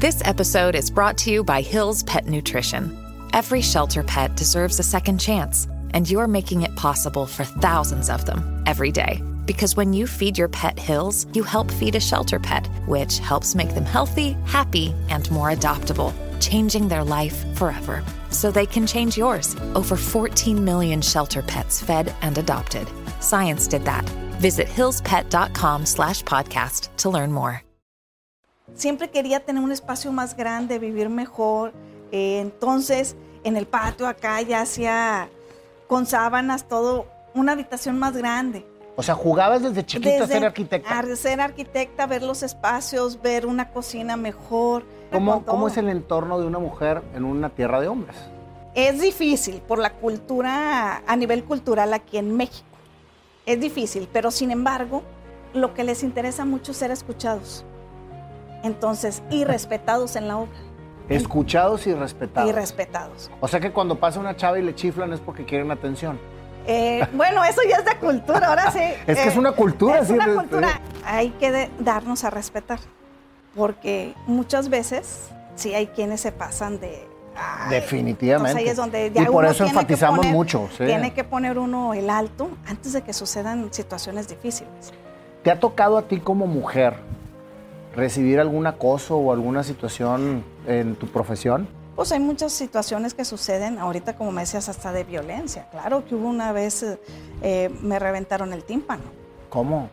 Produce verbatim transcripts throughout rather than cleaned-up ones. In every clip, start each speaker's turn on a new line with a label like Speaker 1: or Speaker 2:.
Speaker 1: This episode is brought to you by Hill's Pet Nutrition. Every shelter pet deserves a second chance, and you're making it possible for thousands of them every day. Because when you feed your pet Hill's, you help feed a shelter pet, which helps make them healthy, happy, and more adoptable, changing their life forever. So they can change yours. Over fourteen million shelter pets fed and adopted. Science did that. Visit hillspet.com slash podcast to learn more.
Speaker 2: Siempre quería tener un espacio más grande, vivir mejor. Eh, entonces, en el patio acá ya hacía con sábanas todo, una habitación más grande.
Speaker 3: O sea, jugabas desde chiquita
Speaker 2: Desde
Speaker 3: a ser arquitecta.
Speaker 2: A ser arquitecta, ver los espacios, ver una cocina mejor.
Speaker 3: ¿Cómo, ¿Cómo es el entorno de una mujer en una tierra de hombres?
Speaker 2: Es difícil por la cultura, a nivel cultural aquí en México. Es difícil, pero sin embargo, lo que les interesa mucho es ser escuchados. Entonces, y respetados en la obra.
Speaker 3: Escuchados y respetados.
Speaker 2: Y respetados.
Speaker 3: O sea que cuando pasa una chava y le chiflan es porque quieren atención.
Speaker 2: Eh, bueno, eso ya es de cultura, ahora sí.
Speaker 3: Es que
Speaker 2: eh,
Speaker 3: es una cultura.
Speaker 2: Es
Speaker 3: sí,
Speaker 2: una
Speaker 3: de,
Speaker 2: cultura.
Speaker 3: De...
Speaker 2: Hay que de, darnos a respetar, porque muchas veces sí hay quienes se pasan de... Ay,
Speaker 3: definitivamente.
Speaker 2: Ahí es donde ya
Speaker 3: y por
Speaker 2: uno
Speaker 3: eso
Speaker 2: tiene
Speaker 3: enfatizamos
Speaker 2: que poner,
Speaker 3: mucho. Sí.
Speaker 2: Tiene que poner uno el alto antes de que sucedan situaciones difíciles.
Speaker 3: ¿Te ha tocado a ti como mujer recibir algún acoso o alguna situación en tu profesión?
Speaker 2: Pues hay muchas situaciones que suceden, ahorita como me decías, hasta de violencia. Claro que hubo una vez, eh, me reventaron el tímpano.
Speaker 3: ¿Cómo?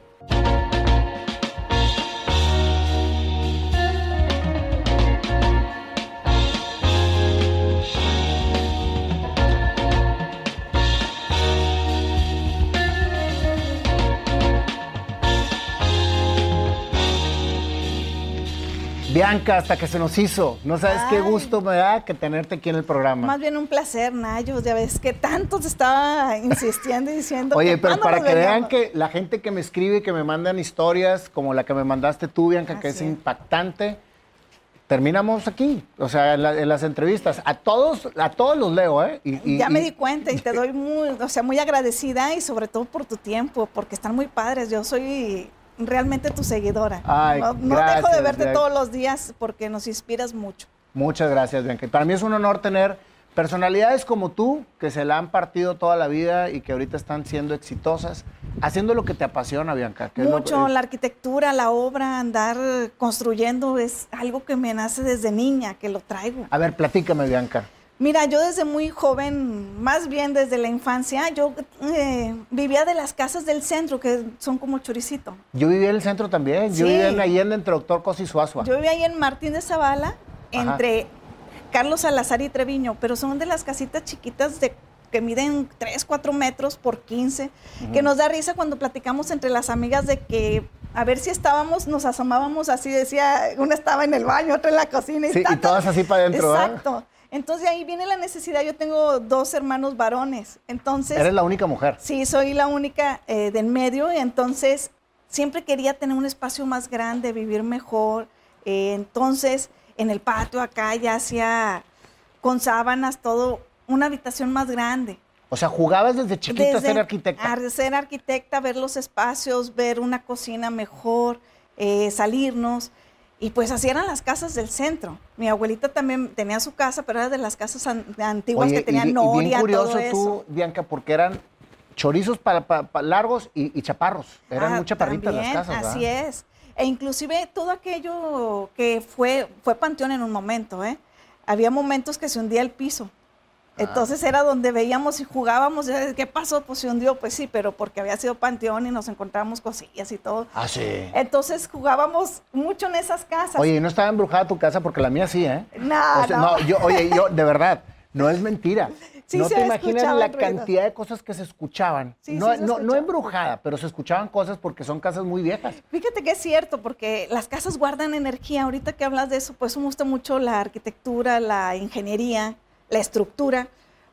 Speaker 3: Bianca, hasta que se nos hizo. No sabes Ay. qué gusto me da que tenerte aquí en el programa.
Speaker 2: Más bien un placer, Nayo. Ya ves que tanto te estaba insistiendo y diciendo.
Speaker 3: Oye,
Speaker 2: que
Speaker 3: pero para que
Speaker 2: veníamos.
Speaker 3: vean que la gente que me escribe y que me mandan historias como la que me mandaste tú, Bianca,
Speaker 2: Así
Speaker 3: que es,
Speaker 2: es
Speaker 3: impactante, terminamos aquí, o sea, en, la, en las entrevistas. A todos, a todos los leo, ¿eh? Y, y,
Speaker 2: ya me
Speaker 3: y...
Speaker 2: di cuenta y te doy muy, o sea, muy agradecida y sobre todo por tu tiempo, porque están muy padres. Yo soy realmente tu seguidora.
Speaker 3: Ay,
Speaker 2: no no
Speaker 3: gracias,
Speaker 2: dejo de verte
Speaker 3: Bianca.
Speaker 2: todos los días porque nos inspiras mucho.
Speaker 3: Muchas gracias, Bianca. Para mí es un honor tener personalidades como tú, que se la han partido toda la vida y que ahorita están siendo exitosas, haciendo lo que te apasiona, Bianca. Que
Speaker 2: Mucho,
Speaker 3: es lo,
Speaker 2: la arquitectura, la obra, andar construyendo, es algo que me nace desde niña, que lo traigo.
Speaker 3: A ver, platícame, Bianca.
Speaker 2: Mira, yo desde muy joven, más bien desde la infancia, yo eh, vivía de las casas del centro, que son como choricito.
Speaker 3: Yo vivía en el centro también,
Speaker 2: Sí.
Speaker 3: yo vivía en Allende entre Doctor Cosi y Suazua.
Speaker 2: Yo vivía ahí en Martín de Zavala, entre Carlos Salazar y Treviño, pero son de las casitas chiquitas de que miden tres, cuatro metros por quince, uh-huh. que nos da risa cuando platicamos entre las amigas de que a ver si estábamos, nos asomábamos así, decía, una estaba en el baño, otra en la cocina. Y,
Speaker 3: sí, y todas así para adentro,
Speaker 2: exacto. ¿eh? Entonces, de ahí viene la necesidad. Yo tengo dos hermanos varones, entonces...
Speaker 3: ¿Eres la única mujer?
Speaker 2: Sí, soy la única eh, de en medio, y entonces siempre quería tener un espacio más grande, vivir mejor. Eh, entonces, en el patio acá ya hacía con sábanas todo, una habitación más grande.
Speaker 3: O sea, jugabas desde chiquita
Speaker 2: Desde
Speaker 3: a ser arquitecta.
Speaker 2: A ser arquitecta, ver los espacios, ver una cocina mejor, eh, salirnos. Y pues así eran las casas del centro. Mi abuelita también tenía su casa, pero era de las casas an antiguas. Oye, que tenían
Speaker 3: y,
Speaker 2: noria,
Speaker 3: y bien curioso
Speaker 2: todo eso.
Speaker 3: tú, Bianca, porque eran chorizos para, para, para largos y, y chaparros. Eran
Speaker 2: ah,
Speaker 3: muy chaparritas
Speaker 2: también,
Speaker 3: las casas,
Speaker 2: así
Speaker 3: ¿verdad?
Speaker 2: es. E inclusive todo aquello que fue, fue panteón en un momento, ¿eh? Había momentos que se hundía el piso. Entonces era donde veíamos y jugábamos. ¿Qué pasó? Pues se hundió. Pues sí, pero porque había sido panteón y nos encontrábamos cosillas y todo.
Speaker 3: Ah, sí.
Speaker 2: Entonces jugábamos mucho en esas casas.
Speaker 3: Oye, ¿y no estaba embrujada tu casa? Porque la mía sí, ¿eh?
Speaker 2: No,
Speaker 3: o sea,
Speaker 2: no.
Speaker 3: no yo, oye, yo, de verdad, no es mentira.
Speaker 2: Sí,
Speaker 3: no
Speaker 2: se
Speaker 3: te imaginas la
Speaker 2: ruidos.
Speaker 3: cantidad de cosas que se escuchaban.
Speaker 2: Sí,
Speaker 3: no,
Speaker 2: sí se
Speaker 3: no, no
Speaker 2: escuchaba.
Speaker 3: embrujada, pero se escuchaban cosas porque son casas muy viejas.
Speaker 2: Fíjate que es cierto, porque las casas guardan energía. Ahorita que hablas de eso, pues me gusta mucho la arquitectura, la ingeniería, la estructura,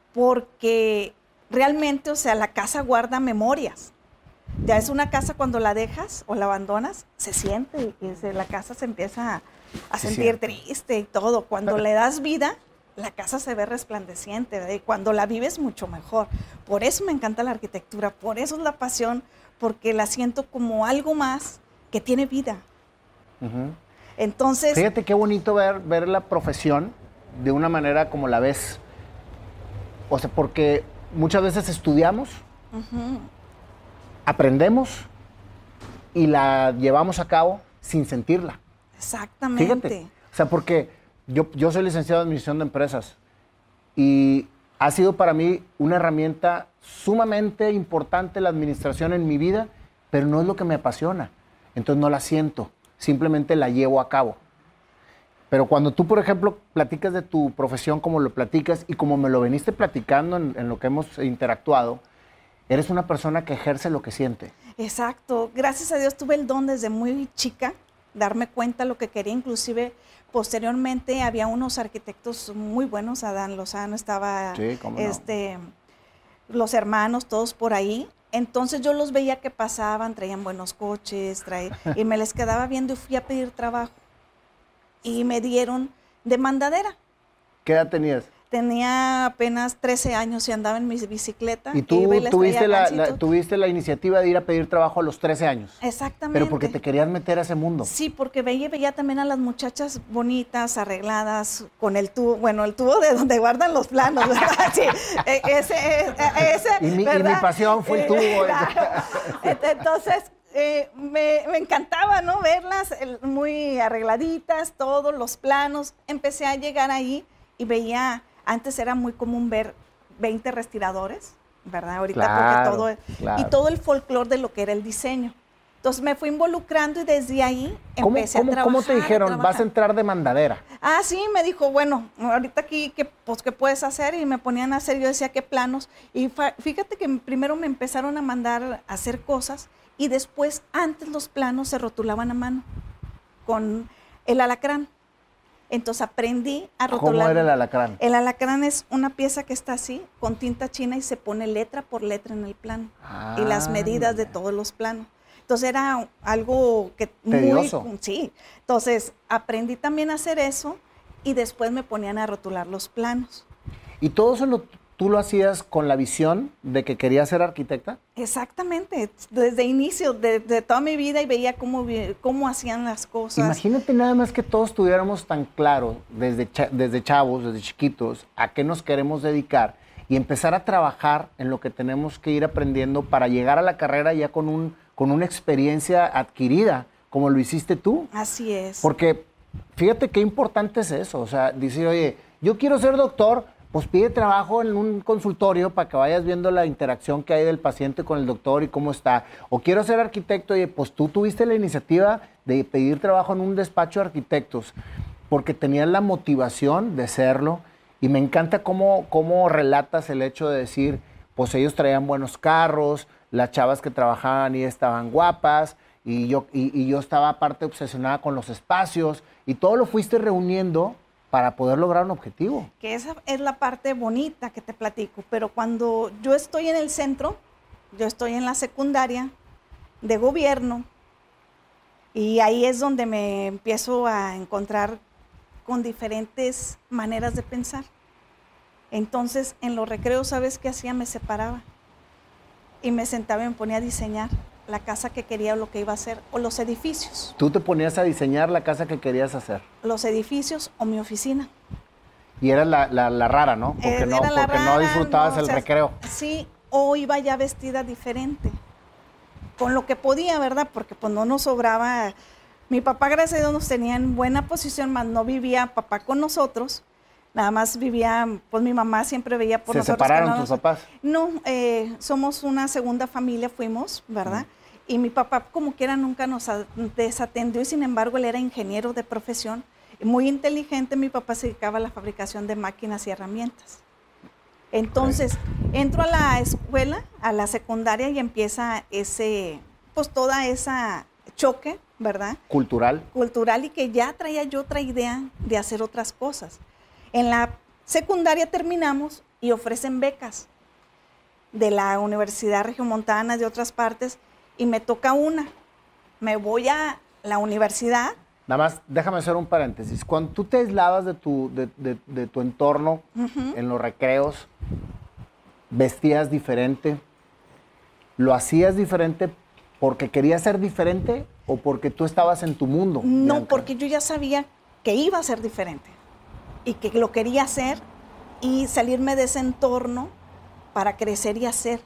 Speaker 2: porque realmente, o sea, la casa guarda memorias. Ya es una casa cuando la dejas o la abandonas, se siente y se, la casa se empieza a, a
Speaker 3: Sí,
Speaker 2: sentir
Speaker 3: cierto.
Speaker 2: triste y todo. Cuando le das vida, la casa se ve resplandeciente, ¿verdad? Y cuando la vives, mucho mejor. Por eso me encanta la arquitectura, por eso es la pasión, porque la siento como algo más que tiene vida.
Speaker 3: Uh-huh.
Speaker 2: Entonces...
Speaker 3: Fíjate qué bonito ver, ver la profesión de una manera como la ves. O sea, porque muchas veces estudiamos, uh-huh. aprendemos y la llevamos a cabo sin sentirla.
Speaker 2: Exactamente.
Speaker 3: Fíjate, o sea, porque yo, yo soy licenciado en Administración de Empresas y ha sido para mí una herramienta sumamente importante la administración en mi vida, pero no es lo que me apasiona. Entonces no la siento, simplemente la llevo a cabo. Pero cuando tú, por ejemplo, platicas de tu profesión como lo platicas y como me lo veniste platicando en, en lo que hemos interactuado, eres una persona que ejerce lo que siente.
Speaker 2: Exacto. Gracias a Dios tuve el don desde muy chica, darme cuenta de lo que quería. Inclusive, posteriormente, había unos arquitectos muy buenos. Adán Lozano estaba,
Speaker 3: sí, cómo no.
Speaker 2: este, los hermanos, todos por ahí. Entonces yo los veía que pasaban, traían buenos coches, traían, y me les quedaba viendo y fui a pedir trabajo. Y me dieron de mandadera.
Speaker 3: ¿Qué edad tenías?
Speaker 2: Tenía apenas trece años y andaba en mi bicicleta.
Speaker 3: ¿Y tú
Speaker 2: y
Speaker 3: tuviste la, la, tuviste la iniciativa de ir a pedir trabajo a los trece años?
Speaker 2: Exactamente.
Speaker 3: Pero porque te querías meter a ese mundo.
Speaker 2: Sí, porque veía, veía también a las muchachas bonitas, arregladas, con el tubo, bueno, el tubo de donde guardan los planos, ¿verdad? Sí, ese, ese,
Speaker 3: y, mi, y mi pasión fue el tubo.
Speaker 2: Claro. Entonces... Eh, me, me encantaba, ¿no? Verlas el, muy arregladitas, todos los planos. Empecé a llegar ahí y veía, antes era muy común ver veinte respiradores, ¿verdad? Ahorita
Speaker 3: claro,
Speaker 2: porque todo,
Speaker 3: claro.
Speaker 2: y todo el folclore de lo que era el diseño. Entonces me fui involucrando y desde ahí
Speaker 3: ¿Cómo,
Speaker 2: empecé
Speaker 3: cómo,
Speaker 2: a trabajar.
Speaker 3: ¿Cómo te dijeron?
Speaker 2: A
Speaker 3: ¿Vas a entrar de mandadera?
Speaker 2: Ah, sí, me dijo, bueno, ahorita aquí, ¿qué, pues, ¿qué puedes hacer? Y me ponían a hacer, yo decía, ¿qué planos? Y fíjate que primero me empezaron a mandar a hacer cosas y después, antes los planos se rotulaban a mano con el alacrán. Entonces aprendí a rotular.
Speaker 3: ¿Cómo era el alacrán?
Speaker 2: El alacrán es una pieza que está así, con tinta china y se pone letra por letra en el plano. Ah, y las medidas de todos los planos. Entonces era algo que
Speaker 3: tedioso.
Speaker 2: Muy, sí. Entonces aprendí también a hacer eso y después me ponían a rotular los planos.
Speaker 3: ¿Y todo eso lo, tú lo hacías con la visión de que querías ser arquitecta?
Speaker 2: Exactamente, desde inicio de, de toda mi vida y veía cómo, cómo hacían las cosas.
Speaker 3: Imagínate nada más que todos tuviéramos tan claro desde, cha, desde chavos, desde chiquitos, a qué nos queremos dedicar y empezar a trabajar en lo que tenemos que ir aprendiendo para llegar a la carrera ya con un con una experiencia adquirida, como lo hiciste tú.
Speaker 2: Así es.
Speaker 3: Porque fíjate qué importante es eso, o sea, decir, oye, yo quiero ser doctor, pues pide trabajo en un consultorio para que vayas viendo la interacción que hay del paciente con el doctor y cómo está. O quiero ser arquitecto, oye, pues tú tuviste la iniciativa de pedir trabajo en un despacho de arquitectos, porque tenías la motivación de serlo, y me encanta cómo, cómo relatas el hecho de decir, pues ellos traían buenos carros, las chavas que trabajaban y estaban guapas, y yo, y, y yo estaba aparte obsesionada con los espacios, y todo lo fuiste reuniendo para poder lograr un objetivo.
Speaker 2: Que esa es la parte bonita que te platico, pero cuando yo estoy en el centro, yo estoy en la secundaria de gobierno, y ahí es donde me empiezo a encontrar con diferentes maneras de pensar. Entonces, en los recreos, ¿sabes qué hacía? Me separaba. Y me sentaba y me ponía a diseñar la casa que quería o lo que iba a hacer, o los edificios.
Speaker 3: ¿Tú te ponías a diseñar la casa que querías hacer?
Speaker 2: Los edificios o mi oficina.
Speaker 3: Y eras la, la, la rara, ¿no? Porque,
Speaker 2: eh,
Speaker 3: no, porque
Speaker 2: rara,
Speaker 3: no disfrutabas
Speaker 2: no,
Speaker 3: el
Speaker 2: o sea,
Speaker 3: recreo.
Speaker 2: Sí, o iba ya vestida diferente, con lo que podía, ¿verdad? Porque pues no nos sobraba. Mi papá, gracias a Dios, nos tenía en buena posición, más no vivía papá con nosotros. Nada más vivía, pues mi mamá siempre veía por
Speaker 3: ¿Se
Speaker 2: nosotros.
Speaker 3: ¿Se separaron
Speaker 2: no
Speaker 3: tus
Speaker 2: nos,
Speaker 3: papás?
Speaker 2: No, eh, somos una segunda familia, fuimos, ¿verdad? Mm. Y mi papá, como quiera, nunca nos desatendió, y sin embargo, él era ingeniero de profesión, muy inteligente. Mi papá se dedicaba a la fabricación de máquinas y herramientas. Entonces, okay. entro a la escuela, a la secundaria, y empieza ese, pues toda esa choque, ¿verdad?
Speaker 3: Cultural.
Speaker 2: Cultural, y que ya traía yo otra idea de hacer otras cosas. En la secundaria terminamos y ofrecen becas de la Universidad Regiomontana, de otras partes, y me toca una. Me voy a la universidad.
Speaker 3: Nada más, déjame hacer un paréntesis. Cuando tú te aislabas de tu, de, de, de tu entorno, uh-huh. en los recreos, vestías diferente, ¿lo hacías diferente porque querías ser diferente o porque tú estabas en tu mundo?
Speaker 2: No,
Speaker 3: Bianca?
Speaker 2: porque yo ya sabía que iba a ser diferente y que lo quería hacer y salirme de ese entorno para crecer y hacer.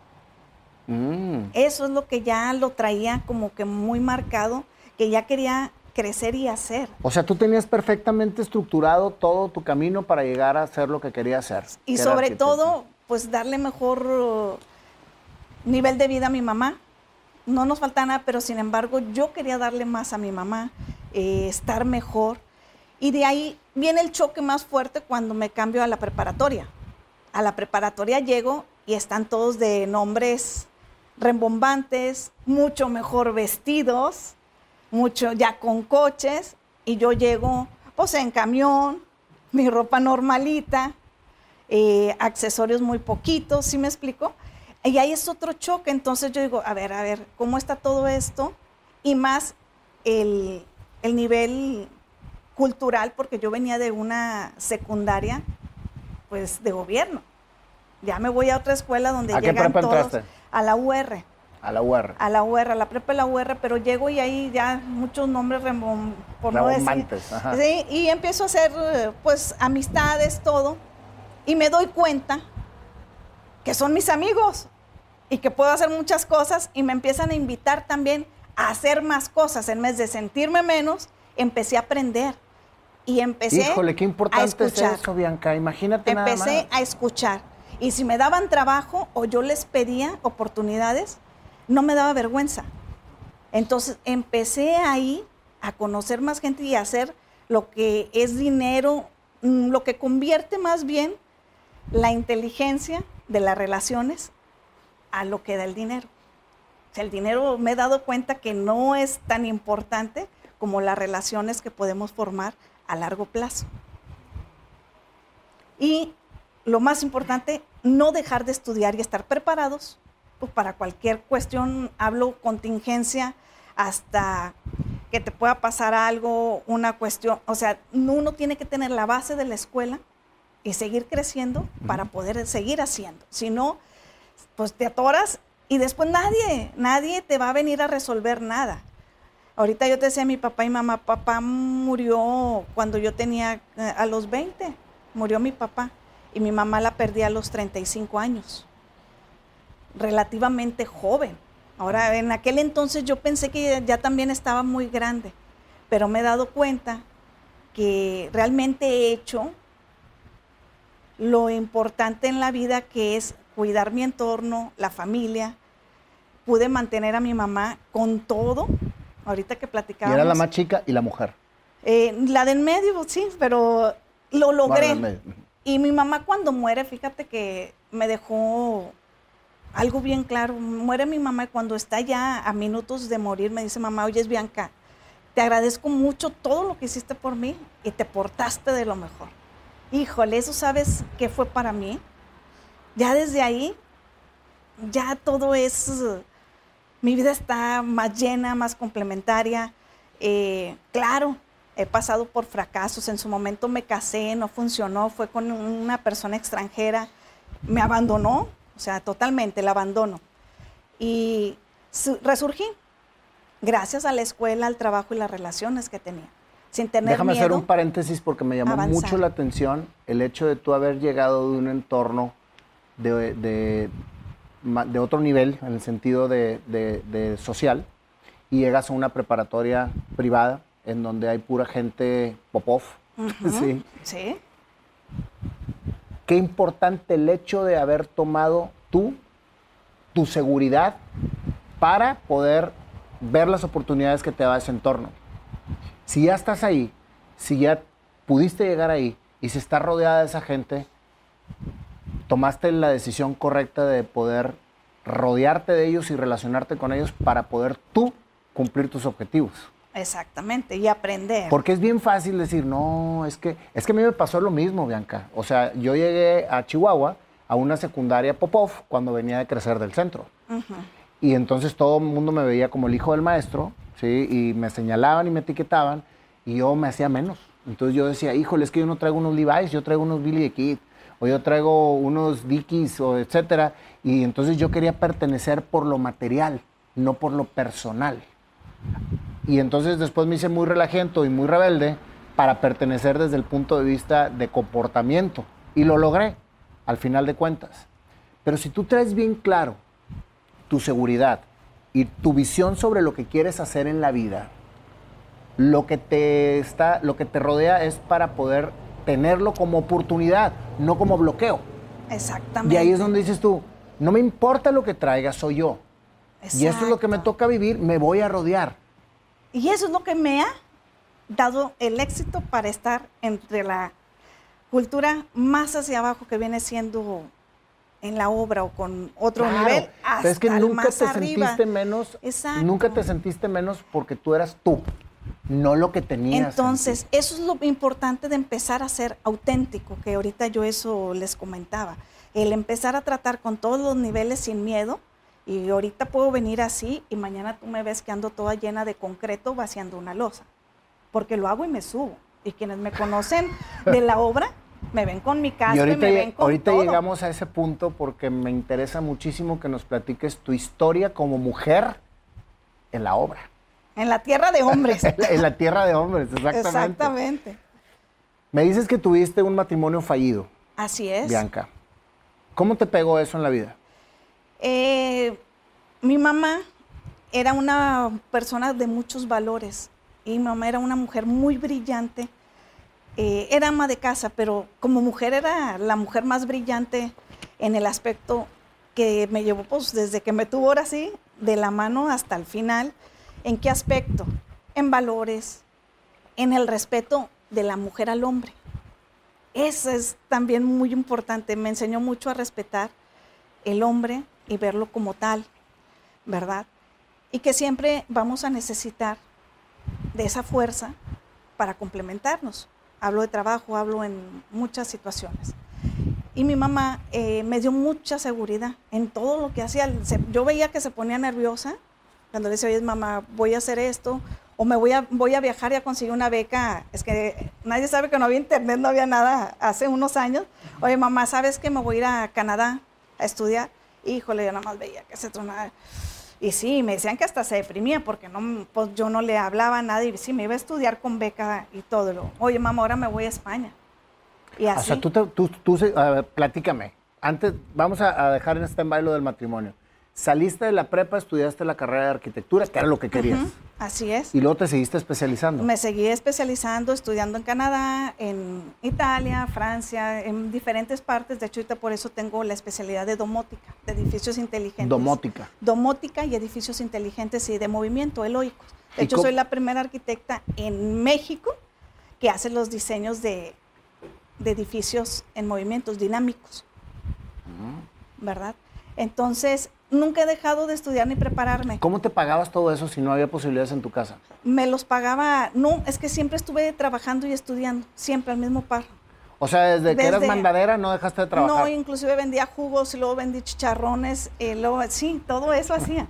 Speaker 3: Mm.
Speaker 2: Eso es lo que ya lo traía como que muy marcado, que ya quería crecer y hacer.
Speaker 3: O sea, tú tenías perfectamente estructurado todo tu camino para llegar a hacer lo que querías hacer.
Speaker 2: Y
Speaker 3: que era
Speaker 2: sobre
Speaker 3: arquitecto.
Speaker 2: todo, pues darle mejor uh, nivel de vida a mi mamá. No nos falta nada, pero sin embargo yo quería darle más a mi mamá, eh, estar mejor. Y de ahí viene el choque más fuerte cuando me cambio a la preparatoria. A la preparatoria llego y están todos de nombres rembombantes, mucho mejor vestidos, mucho ya con coches, y yo llego pues en camión, mi ropa normalita, eh, accesorios muy poquitos, ¿sí me explico? Y ahí es otro choque. Entonces yo digo, a ver, a ver, ¿cómo está todo esto? Y más el, el nivel cultural, porque yo venía de una secundaria, pues, de gobierno. Ya me voy a otra escuela donde
Speaker 3: ¿A qué
Speaker 2: llegan
Speaker 3: prepa
Speaker 2: todos.
Speaker 3: entraste?
Speaker 2: A la U R.
Speaker 3: A la U R.
Speaker 2: A la U R, a la prepa de la U R, pero llego y ahí ya muchos nombres rembom, por no decir.
Speaker 3: Rebombantes, ajá.
Speaker 2: Sí, y empiezo a hacer, eh, pues, amistades, todo, y me doy cuenta que son mis amigos y que puedo hacer muchas cosas, y me empiezan a invitar también a hacer más cosas. En vez de sentirme menos, empecé a aprender y empecé
Speaker 3: Híjole, qué importante
Speaker 2: a escuchar.
Speaker 3: es eso, Bianca. Imagínate nada
Speaker 2: Empecé
Speaker 3: más.
Speaker 2: a escuchar. Y si me daban trabajo o yo les pedía oportunidades, no me daba vergüenza. Entonces empecé ahí a conocer más gente y a hacer lo que es dinero, mm, lo que convierte más bien la inteligencia de las relaciones a lo que da el dinero. O sea, el dinero, me he dado cuenta que no es tan importante como las relaciones que podemos formar a largo plazo. Y lo más importante, no dejar de estudiar y estar preparados pues, para cualquier cuestión. Hablo contingencia, hasta que te pueda pasar algo, una cuestión. O sea, uno tiene que tener la base de la escuela y seguir creciendo uh-huh. para poder seguir haciendo. Si no, pues te atoras y después nadie, nadie te va a venir a resolver nada. Ahorita yo te decía a mi papá y mamá, papá murió cuando yo tenía, eh, a los veinte, murió mi papá. Y mi mamá la perdí a los treinta y cinco años, relativamente joven. Ahora, en aquel entonces yo pensé que ya también estaba muy grande, pero me he dado cuenta que realmente he hecho lo importante en la vida, que es cuidar mi entorno, la familia. Pude mantener a mi mamá con todo, ahorita que platicábamos.
Speaker 3: Y era la más chica y la mujer.
Speaker 2: Eh, la del medio, sí, pero lo logré.
Speaker 3: Bueno,
Speaker 2: y mi mamá cuando muere, fíjate que me dejó algo bien claro. Muere mi mamá y cuando está ya a minutos de morir me dice, mamá, oye, Bianca, te agradezco mucho todo lo que hiciste por mí y te portaste de lo mejor. Híjole, eso sabes qué fue para mí. Ya desde ahí, ya todo es, mi vida está más llena, más complementaria. Eh, claro, he pasado por fracasos. En su momento me casé, no funcionó, fue con una persona extranjera, me abandonó, o sea, totalmente, el abandono. Y resurgí gracias a la escuela, al trabajo y las relaciones que tenía. Sin tener
Speaker 3: Déjame
Speaker 2: miedo,
Speaker 3: hacer un paréntesis porque me llamó
Speaker 2: avanzar.
Speaker 3: mucho la atención el hecho de tú haber llegado de un entorno de, de, de otro nivel, en el sentido de, de, de social, y llegas a una preparatoria privada en donde hay pura gente popov.
Speaker 2: Uh-huh.
Speaker 3: Sí.
Speaker 2: Sí.
Speaker 3: Qué importante el hecho de haber tomado tú tu seguridad para poder ver las oportunidades que te da ese entorno. Si ya estás ahí, si ya pudiste llegar ahí y si estás rodeada de esa gente, tomaste la decisión correcta de poder rodearte de ellos y relacionarte con ellos para poder tú cumplir tus objetivos.
Speaker 2: Exactamente, y aprender.
Speaker 3: Porque es bien fácil decir, no, es que, es que a mí me pasó lo mismo, Bianca. O sea, yo llegué a Chihuahua, a una secundaria Popov, cuando venía de crecer del centro. Uh-huh. Y entonces todo el mundo me veía como el hijo del maestro, ¿sí? Y me señalaban y me etiquetaban, y yo me hacía menos. Entonces yo decía, híjole, es que yo no traigo unos Levi's, yo traigo unos Billy the Kid, o yo traigo unos Dickies, o etcétera. Y entonces yo quería pertenecer por lo material, no por lo personal. Y entonces después me hice muy relajento y muy rebelde para pertenecer desde el punto de vista de comportamiento. Y lo logré, al final de cuentas. Pero si tú traes bien claro tu seguridad y tu visión sobre lo que quieres hacer en la vida, lo que te está, lo que te rodea es para poder tenerlo como oportunidad, no como bloqueo.
Speaker 2: Exactamente.
Speaker 3: Y ahí es donde dices tú, no me importa lo que traiga, soy yo. Exacto. Y esto es lo que me toca vivir, me voy a rodear.
Speaker 2: Y eso es lo que me ha dado el éxito para estar entre la cultura más hacia abajo que viene siendo en la obra o con otro
Speaker 3: claro,
Speaker 2: nivel hasta
Speaker 3: pero es que nunca
Speaker 2: más
Speaker 3: te
Speaker 2: arriba.
Speaker 3: sentiste menos,
Speaker 2: Exacto.
Speaker 3: nunca te sentiste menos porque tú eras tú, no lo que tenías.
Speaker 2: Entonces, eso es lo importante de empezar a ser auténtico, que ahorita yo eso les comentaba. El empezar a tratar con todos los niveles sin miedo, y ahorita puedo venir así y mañana tú me ves que ando toda llena de concreto vaciando una losa, porque lo hago y me subo. Y quienes me conocen de la obra, me ven con mi casco y, ahorita, y me ven con
Speaker 3: ahorita
Speaker 2: todo.
Speaker 3: llegamos a ese punto porque me interesa muchísimo que nos platiques tu historia como mujer en la obra.
Speaker 2: En la tierra de hombres.
Speaker 3: En la tierra de hombres, exactamente.
Speaker 2: Exactamente.
Speaker 3: Me dices que tuviste un matrimonio fallido.
Speaker 2: Así es.
Speaker 3: Bianca, ¿cómo te pegó eso en la vida?
Speaker 2: Eh, mi mamá era una persona de muchos valores y mi mamá era una mujer muy brillante. Eh, era ama de casa, pero como mujer era la mujer más brillante en el aspecto que me llevó pues desde que me tuvo ahora sí, de la mano hasta el final. ¿En qué aspecto? En valores, en el respeto de la mujer al hombre. Eso es también muy importante. Me enseñó mucho a respetar el hombre y verlo como tal, ¿verdad? Y que siempre vamos a necesitar de esa fuerza para complementarnos. Hablo de trabajo, hablo en muchas situaciones. Y mi mamá eh, me dio mucha seguridad en todo lo que hacía. Se, yo veía que se ponía nerviosa cuando le decía, oye, mamá, voy a hacer esto, o me voy a, voy a viajar y a conseguir una beca. Es que nadie sabe que no había internet, no había nada hace unos años. Oye, mamá, ¿sabes que me voy a ir a Canadá a estudiar? Híjole, yo nada más veía que se tronaba. Y sí, me decían que hasta se deprimía porque no, pues yo no le hablaba a nadie. Y sí, me iba a estudiar con beca y todo. Lo, oye, mamá, ahora me voy a España. Y así.
Speaker 3: O sea, tú, te, tú, tú a ver, platícame. Antes, vamos a, a dejar en stand-by lo del matrimonio. Saliste de la prepa, estudiaste la carrera de arquitectura, que era lo que querías.
Speaker 2: Uh-huh, así es.
Speaker 3: Y luego te seguiste especializando.
Speaker 2: Me seguí especializando, estudiando en Canadá, en Italia, Francia, en diferentes partes. De hecho, ahorita por eso tengo la especialidad de domótica, de edificios inteligentes.
Speaker 3: Domótica.
Speaker 2: Domótica y edificios inteligentes y de movimiento, eloicos. De hecho,
Speaker 3: cómo? Soy
Speaker 2: la primera arquitecta en México que hace los diseños de, de edificios en movimientos dinámicos. Uh-huh. ¿Verdad? Entonces, nunca he dejado de estudiar ni prepararme.
Speaker 3: ¿Cómo te pagabas todo eso si no había posibilidades en tu casa?
Speaker 2: Me los pagaba, no, es que siempre estuve trabajando y estudiando, siempre al mismo par.
Speaker 3: O sea, desde, desde que eras mandadera no dejaste de trabajar.
Speaker 2: No, inclusive vendía jugos y luego vendí chicharrones, eh, luego, sí, todo eso hacía.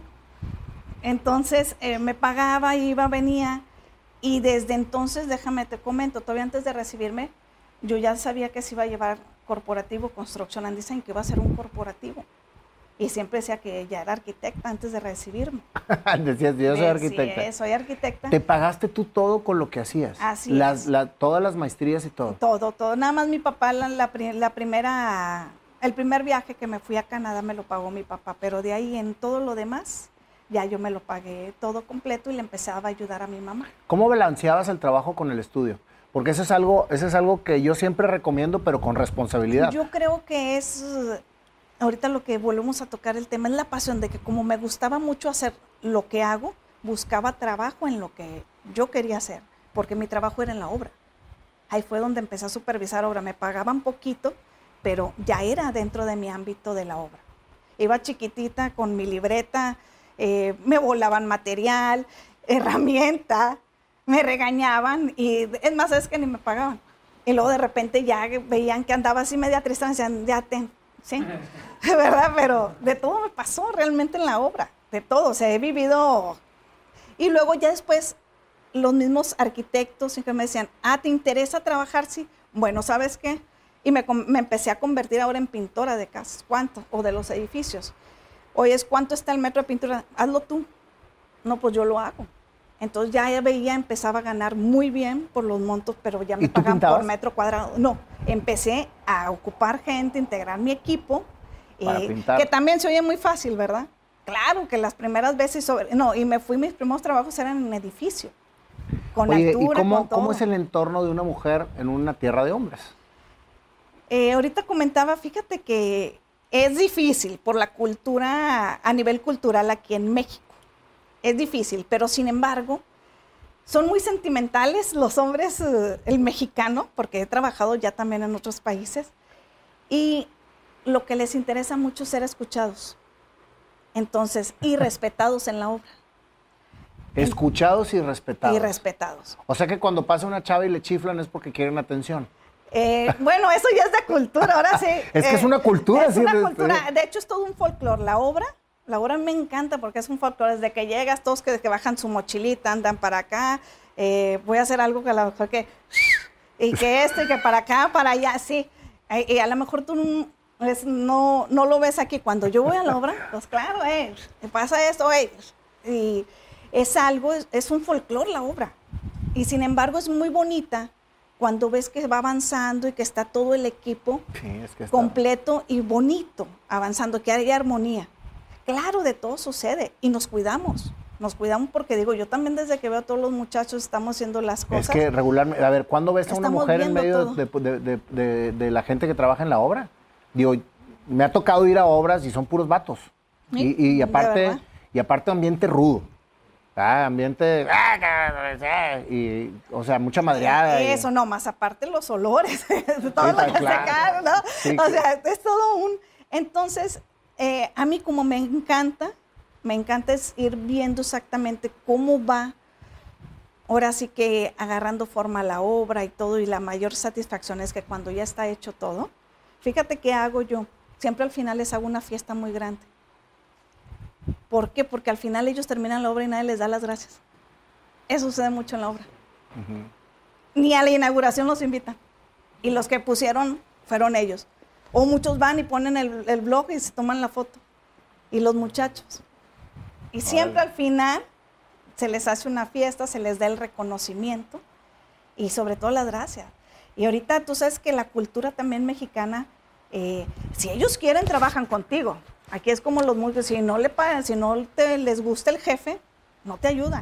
Speaker 2: Entonces, eh, me pagaba, iba, venía, y desde entonces, déjame te comento, todavía antes de recibirme, yo ya sabía que se iba a llevar corporativo, Construction and Design, que iba a ser un corporativo. Y siempre decía que ella era arquitecta antes de recibirme.
Speaker 3: Decías, yo soy arquitecta.
Speaker 2: Sí, soy arquitecta.
Speaker 3: ¿Te pagaste tú todo con lo que hacías?
Speaker 2: Así
Speaker 3: las,
Speaker 2: es.
Speaker 3: La, todas las maestrías y todo.
Speaker 2: Todo, todo. Nada más mi papá, la, la, la primera, el primer viaje que me fui a Canadá me lo pagó mi papá, pero de ahí en todo lo demás, ya yo me lo pagué todo completo y le empezaba a ayudar a mi mamá.
Speaker 3: ¿Cómo balanceabas el trabajo con el estudio? Porque eso es algo, eso es algo que yo siempre recomiendo, pero con responsabilidad.
Speaker 2: Yo creo que es... Ahorita lo que volvemos a tocar el tema es la pasión de que como me gustaba mucho hacer lo que hago, buscaba trabajo en lo que yo quería hacer, porque mi trabajo era en la obra. Ahí fue donde empecé a supervisar obra. Me pagaban poquito, pero ya era dentro de mi ámbito de la obra. Iba chiquitita con mi libreta, eh, me volaban material, herramienta, me regañaban y es más, es que ni me pagaban. Y luego de repente ya veían que andaba así media triste, me decían, ya ten. Sí, ¿verdad? Pero de todo me pasó realmente en la obra, de todo, o sea, he vivido. Y luego ya después los mismos arquitectos que me decían, ah, ¿te interesa trabajar? Sí, bueno, ¿sabes qué? Y me, me empecé a convertir ahora en pintora de casas, ¿cuánto? O de los edificios. Oye, ¿cuánto está el metro de pintura? Hazlo tú. No, pues yo lo hago. Entonces ya veía, empezaba a ganar muy bien por los montos, pero ya me pagaban por metro cuadrado. No, empecé a ocupar gente, integrar mi equipo, eh, que también se oye muy fácil, ¿verdad? Claro que las primeras veces, sobre, no, y me fui, mis primeros trabajos eran en edificio, con
Speaker 3: Oye,
Speaker 2: altura,
Speaker 3: ¿y cómo,
Speaker 2: con todo.
Speaker 3: cómo es el entorno de una mujer en una tierra de hombres?
Speaker 2: Eh, ahorita comentaba, fíjate que es difícil por la cultura, a nivel cultural aquí en México. Es difícil, pero sin embargo, son muy sentimentales los hombres, uh, el mexicano, porque he trabajado ya también en otros países, y lo que les interesa mucho es ser escuchados. Entonces, y respetados en la obra.
Speaker 3: Escuchados y respetados.
Speaker 2: Y respetados.
Speaker 3: O sea que cuando pasa una chava y le chiflan es porque quieren atención.
Speaker 2: Eh, bueno, eso ya es de cultura, ahora sí.
Speaker 3: Es que
Speaker 2: eh,
Speaker 3: es una cultura.
Speaker 2: Es
Speaker 3: sí,
Speaker 2: una
Speaker 3: de,
Speaker 2: cultura, de hecho es todo un folclore. La obra, la obra me encanta porque es un folclore. Desde que llegas, todos que, que bajan su mochilita, andan para acá, eh, voy a hacer algo que a lo mejor que, y que esto, y que para acá, para allá, sí. Y a lo mejor tú no, es, no, no lo ves aquí. Cuando yo voy a la obra, pues claro, eh, pasa esto, eh, y es algo, es, es un folclore la obra. Y sin embargo es muy bonita cuando ves que va avanzando y que está todo el equipo
Speaker 3: sí, es que está
Speaker 2: completo y bonito, avanzando, que hay armonía. Claro, de todo sucede y nos cuidamos. Nos cuidamos porque digo, yo también desde que veo a todos los muchachos estamos haciendo las cosas.
Speaker 3: Es que regularmente, a ver, ¿cuándo ves a una mujer en medio de, de, de, de, de la gente que trabaja en la obra? Digo, me ha tocado ir a obras y son puros vatos.
Speaker 2: Sí,
Speaker 3: y, y, aparte, y aparte ambiente rudo. Ah, ambiente, y, o sea, mucha madreada.
Speaker 2: Eso,
Speaker 3: y...
Speaker 2: no, más aparte los olores, todo
Speaker 3: sí,
Speaker 2: lo que
Speaker 3: claro.
Speaker 2: se cae, ¿no?
Speaker 3: Sí,
Speaker 2: o sea, es todo un... Entonces, eh, a mí como me encanta, me encanta es ir viendo exactamente cómo va, ahora sí que agarrando forma la obra y todo, y la mayor satisfacción es que cuando ya está hecho todo, fíjate qué hago yo, siempre al final les hago una fiesta muy grande. ¿Por qué? Porque al final ellos terminan la obra y nadie les da las gracias. Eso sucede mucho en la obra. Uh-huh. Ni a la inauguración los invitan. Y los que pusieron fueron ellos. O muchos van y ponen el, el blog y se toman la foto. Y los muchachos. Y siempre Ay. al final se les hace una fiesta, se les da el reconocimiento y sobre todo las gracias. Y ahorita tú sabes que la cultura también mexicana, eh, si ellos quieren, trabajan contigo. Aquí es como los músicos, si no le pagan, si no te, les gusta el jefe, no te ayudan.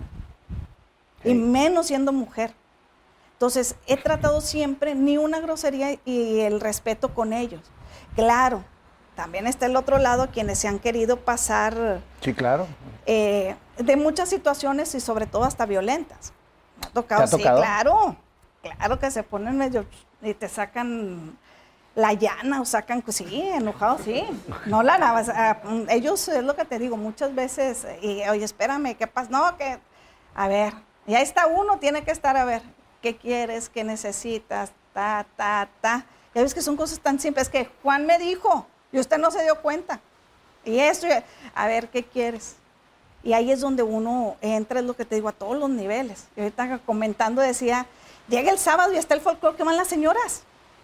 Speaker 2: Sí. Y menos siendo mujer. Entonces, he tratado siempre ni una grosería y el respeto con ellos. Claro, también está el otro lado, quienes se han querido pasar.
Speaker 3: Sí, claro.
Speaker 2: Eh, de muchas situaciones y sobre todo hasta violentas. Me ha tocado,
Speaker 3: ¿Te ha tocado?
Speaker 2: Sí, claro. Claro que se ponen medio y te sacan la llana o sacan, sí, enojados, sí. No la lavas. Ellos, es lo que te digo, muchas veces, y oye, espérame, ¿qué pasa? No, que, a ver, ya está uno, tiene que estar, a ver, ¿qué quieres? ¿Qué necesitas? Ta, ta, ta. Ya ves que son cosas tan simples, que Juan me dijo y usted no se dio cuenta. Y esto, a ver, ¿qué quieres? Y ahí es donde uno entra, es lo que te digo, a todos los niveles. Y ahorita comentando decía, llega el sábado y está el folclore que van las señoras.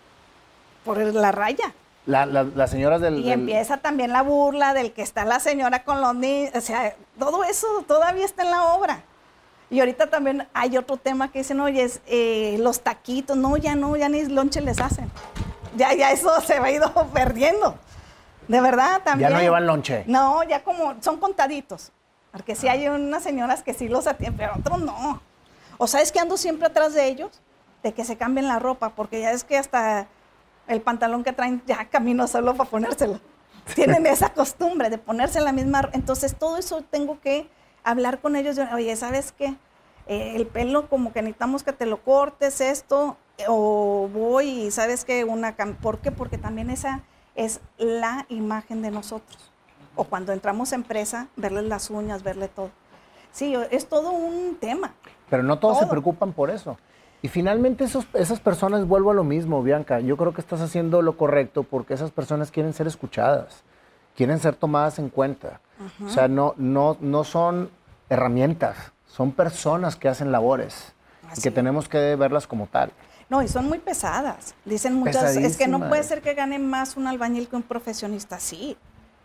Speaker 2: Por la raya.
Speaker 3: La, la, las señoras del...
Speaker 2: Y
Speaker 3: del...
Speaker 2: empieza también la burla del que está la señora con los niños. O sea, todo eso todavía está en la obra. Y ahorita también hay otro tema que dicen, oye, es, eh, los taquitos. No, ya no, ya ni lonche les hacen. Ya, ya eso se ha ido perdiendo. De verdad, también.
Speaker 3: Ya no llevan lonche.
Speaker 2: No, ya como son contaditos. Porque sí hay unas señoras que sí los atienden, pero otros no. O sabes que ando siempre atrás de ellos, de que se cambien la ropa, porque ya es que hasta el pantalón que traen ya camino solo para ponérselo. Tienen esa costumbre de ponerse la misma. Entonces todo eso tengo que hablar con ellos. Oye, ¿sabes qué? Eh, el pelo como que necesitamos que te lo cortes esto, o voy y ¿sabes qué? Una, ¿por qué? Porque también esa es la imagen de nosotros. O cuando entramos a empresa, verles las uñas, verle todo. Sí, es todo un tema.
Speaker 3: Pero no todos
Speaker 2: todo.
Speaker 3: se preocupan por eso. Y finalmente esos, esas personas, vuelvo a lo mismo, Bianca, yo creo que estás haciendo lo correcto porque esas personas quieren ser escuchadas, quieren ser tomadas en cuenta. Uh-huh. O sea, no, no, no son herramientas, son personas que hacen labores Así. y que tenemos que verlas como tal.
Speaker 2: No, y son muy pesadas. Dicen muchas, es que no puede ser que gane más un albañil que un profesionista. Sí,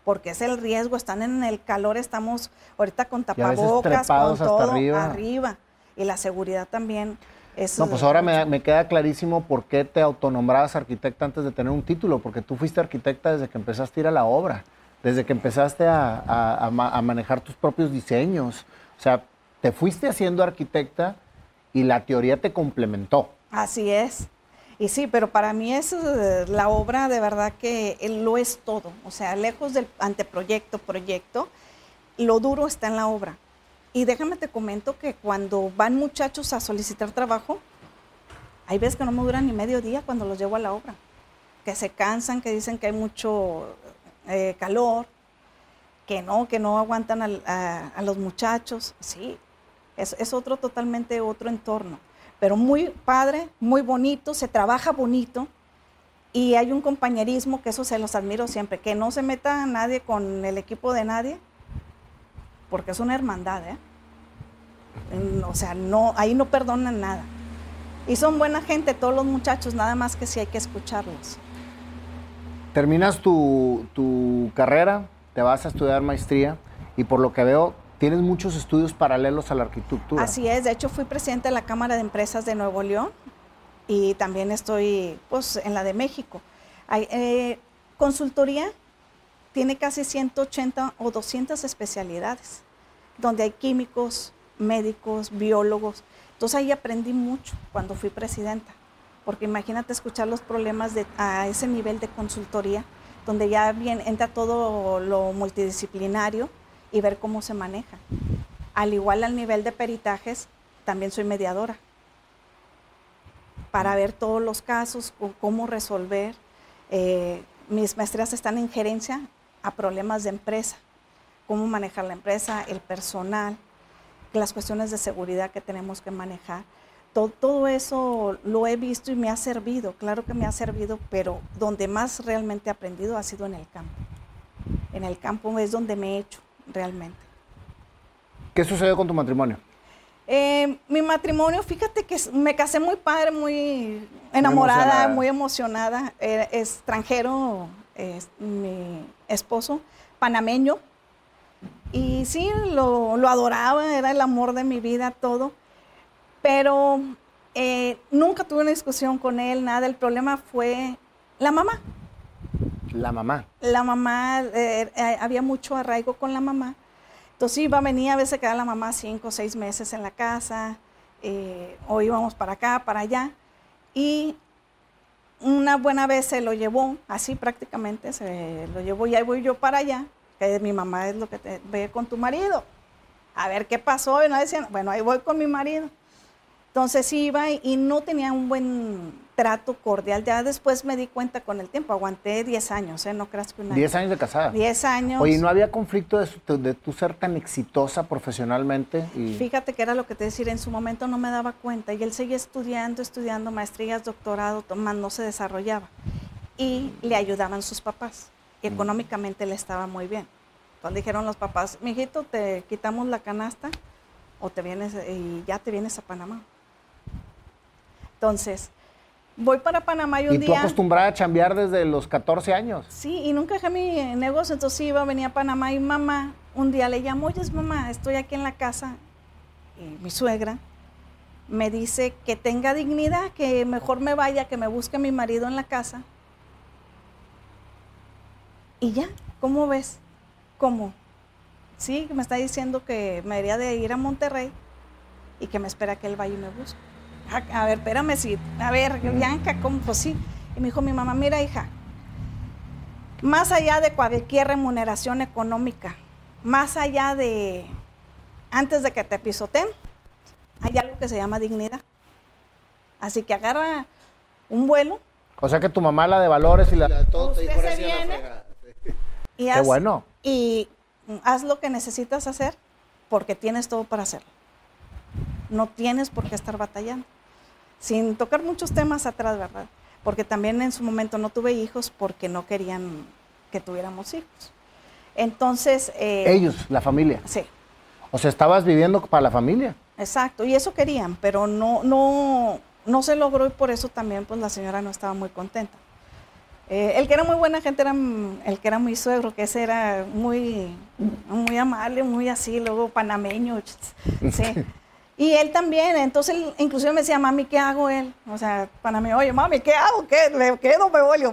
Speaker 2: porque es el riesgo, están en el calor, estamos ahorita con
Speaker 3: Y a veces
Speaker 2: tapabocas, con
Speaker 3: trepados hasta
Speaker 2: todo
Speaker 3: arriba.
Speaker 2: arriba. Y la seguridad también es...
Speaker 3: No, pues ahora me, me queda clarísimo por qué te autonombrabas arquitecta antes de tener un título, porque tú fuiste arquitecta desde que empezaste a ir a la obra, desde que empezaste a, a, a, ma- a manejar tus propios diseños. O sea, te fuiste haciendo arquitecta y la teoría te complementó.
Speaker 2: Así es. Y sí, pero para mí es eh, la obra de verdad que eh, lo es todo. O sea, lejos del anteproyecto, proyecto, lo duro está en la obra. Y déjame te comento que cuando van muchachos a solicitar trabajo, hay veces que no me duran ni medio día cuando los llevo a la obra. Que se cansan, que dicen que hay mucho eh, calor, que no, que no aguantan al- a, a los muchachos. Sí, es, es otro totalmente otro entorno. Pero muy padre, muy bonito, se trabaja bonito y hay un compañerismo que eso se los admiro siempre, que no se meta nadie con el equipo de nadie, porque es una hermandad, ¿eh? En- O sea, no, ahí no perdonan nada. Y son buena gente todos los muchachos, nada más que sí hay que escucharlos.
Speaker 3: Terminas tu, tu carrera, te vas a estudiar maestría y por lo que veo tienes muchos estudios paralelos a la arquitectura.
Speaker 2: Así es, de hecho fui presidente de la Cámara de Empresas de Nuevo León y también estoy pues, en la de México. Hay, eh, consultoría tiene casi ciento ochenta o doscientas especialidades, donde hay químicos, médicos, biólogos. Entonces ahí aprendí mucho cuando fui presidenta, porque imagínate escuchar los problemas de, a ese nivel de consultoría, donde ya bien entra todo lo multidisciplinario y ver cómo se maneja. Al igual al nivel de peritajes, también soy mediadora, para ver todos los casos, c- cómo resolver. Eh, mis maestrías están en gerencia a problemas de empresa, cómo manejar la empresa, el personal, las cuestiones de seguridad que tenemos que manejar. Todo, todo eso lo he visto y me ha servido, claro que me ha servido, pero donde más realmente he aprendido ha sido en el campo. En el campo es donde me he hecho realmente.
Speaker 3: ¿Qué sucedió con tu matrimonio?
Speaker 2: Eh, mi matrimonio, fíjate que s- me casé muy padre, muy enamorada,
Speaker 3: emocionada.
Speaker 2: muy emocionada. Eh, extranjero, es mi esposo, panameño. Y sí, lo, lo adoraba, era el amor de mi vida, todo. Pero eh, nunca tuve una discusión con él, nada. El problema fue la mamá.
Speaker 3: La mamá.
Speaker 2: La mamá, eh, eh, había mucho arraigo con la mamá. Entonces iba, venía, a veces quedaba la mamá cinco o seis meses en la casa, eh, o íbamos para acá, para allá. Y una buena vez se lo llevó, así prácticamente, se lo llevó y ahí voy yo para allá, que mi mamá es lo que te ve con tu marido. A ver qué pasó, y no decían, bueno, ahí voy con mi marido. Entonces iba y, y no tenía un buen trato cordial. Ya después me di cuenta con el tiempo, aguanté diez años, ¿eh? No creas que una...
Speaker 3: Diez años de casada.
Speaker 2: diez años.
Speaker 3: Oye, ¿no había conflicto de, su- de tú ser tan exitosa profesionalmente? Y...
Speaker 2: Fíjate que era lo que te decía, en su momento no me daba cuenta y él seguía estudiando, estudiando maestrías, doctorado, tomando, no se desarrollaba. Y le ayudaban sus papás. Y económicamente le estaba muy bien. Entonces dijeron los papás, mijito, te quitamos la canasta o te vienes y ya te vienes a Panamá. Entonces, voy para Panamá y un
Speaker 3: y tú
Speaker 2: día...
Speaker 3: acostumbrada a chambear desde los catorce años.
Speaker 2: Sí, y nunca dejé mi negocio, entonces iba, venía a Panamá y mamá, un día le llamo, oye, mamá, estoy aquí en la casa, y mi suegra me dice que tenga dignidad, que mejor me vaya, que me busque mi marido en la casa. Y ya, ¿cómo ves? ¿Cómo? Sí, me está diciendo que me debería de ir a Monterrey y que me espera que él vaya y me busque. A, a ver, espérame, si, a ver, Bianca, ¿cómo? Pues sí. Y me dijo mi mamá, mira, hija, más allá de cualquier remuneración económica, más allá de, antes de que te pisoteen, hay algo que se llama dignidad. Así que agarra un vuelo.
Speaker 3: O sea que tu mamá, la de valores y la de todo, te
Speaker 2: Usted
Speaker 3: dijo,
Speaker 2: se
Speaker 3: "Ahora sí a la
Speaker 2: viene".
Speaker 3: fregada".
Speaker 2: Y
Speaker 3: Qué
Speaker 2: haz,
Speaker 3: bueno.
Speaker 2: Y haz lo que necesitas hacer porque tienes todo para hacerlo. No tienes por qué estar batallando. Sin tocar muchos temas atrás, ¿verdad? Porque también en su momento no tuve hijos porque no querían que tuviéramos hijos. Entonces... eh,
Speaker 3: Ellos, la familia.
Speaker 2: Sí,
Speaker 3: O sea, estabas viviendo para la familia.
Speaker 2: exacto. Y eso querían, pero no, no, no se logró y por eso también pues la señora no estaba muy contenta. Eh, el que era muy buena gente era mm, el que era mi suegro, que ese era muy, muy amable, muy así, luego panameño. Sí. Y él también, entonces él inclusive me decía, mami, ¿qué hago él? O sea, panameño, oye, mami, ¿qué hago? ¿Qué? ¿Le quedo? ¿Me voy? Yo,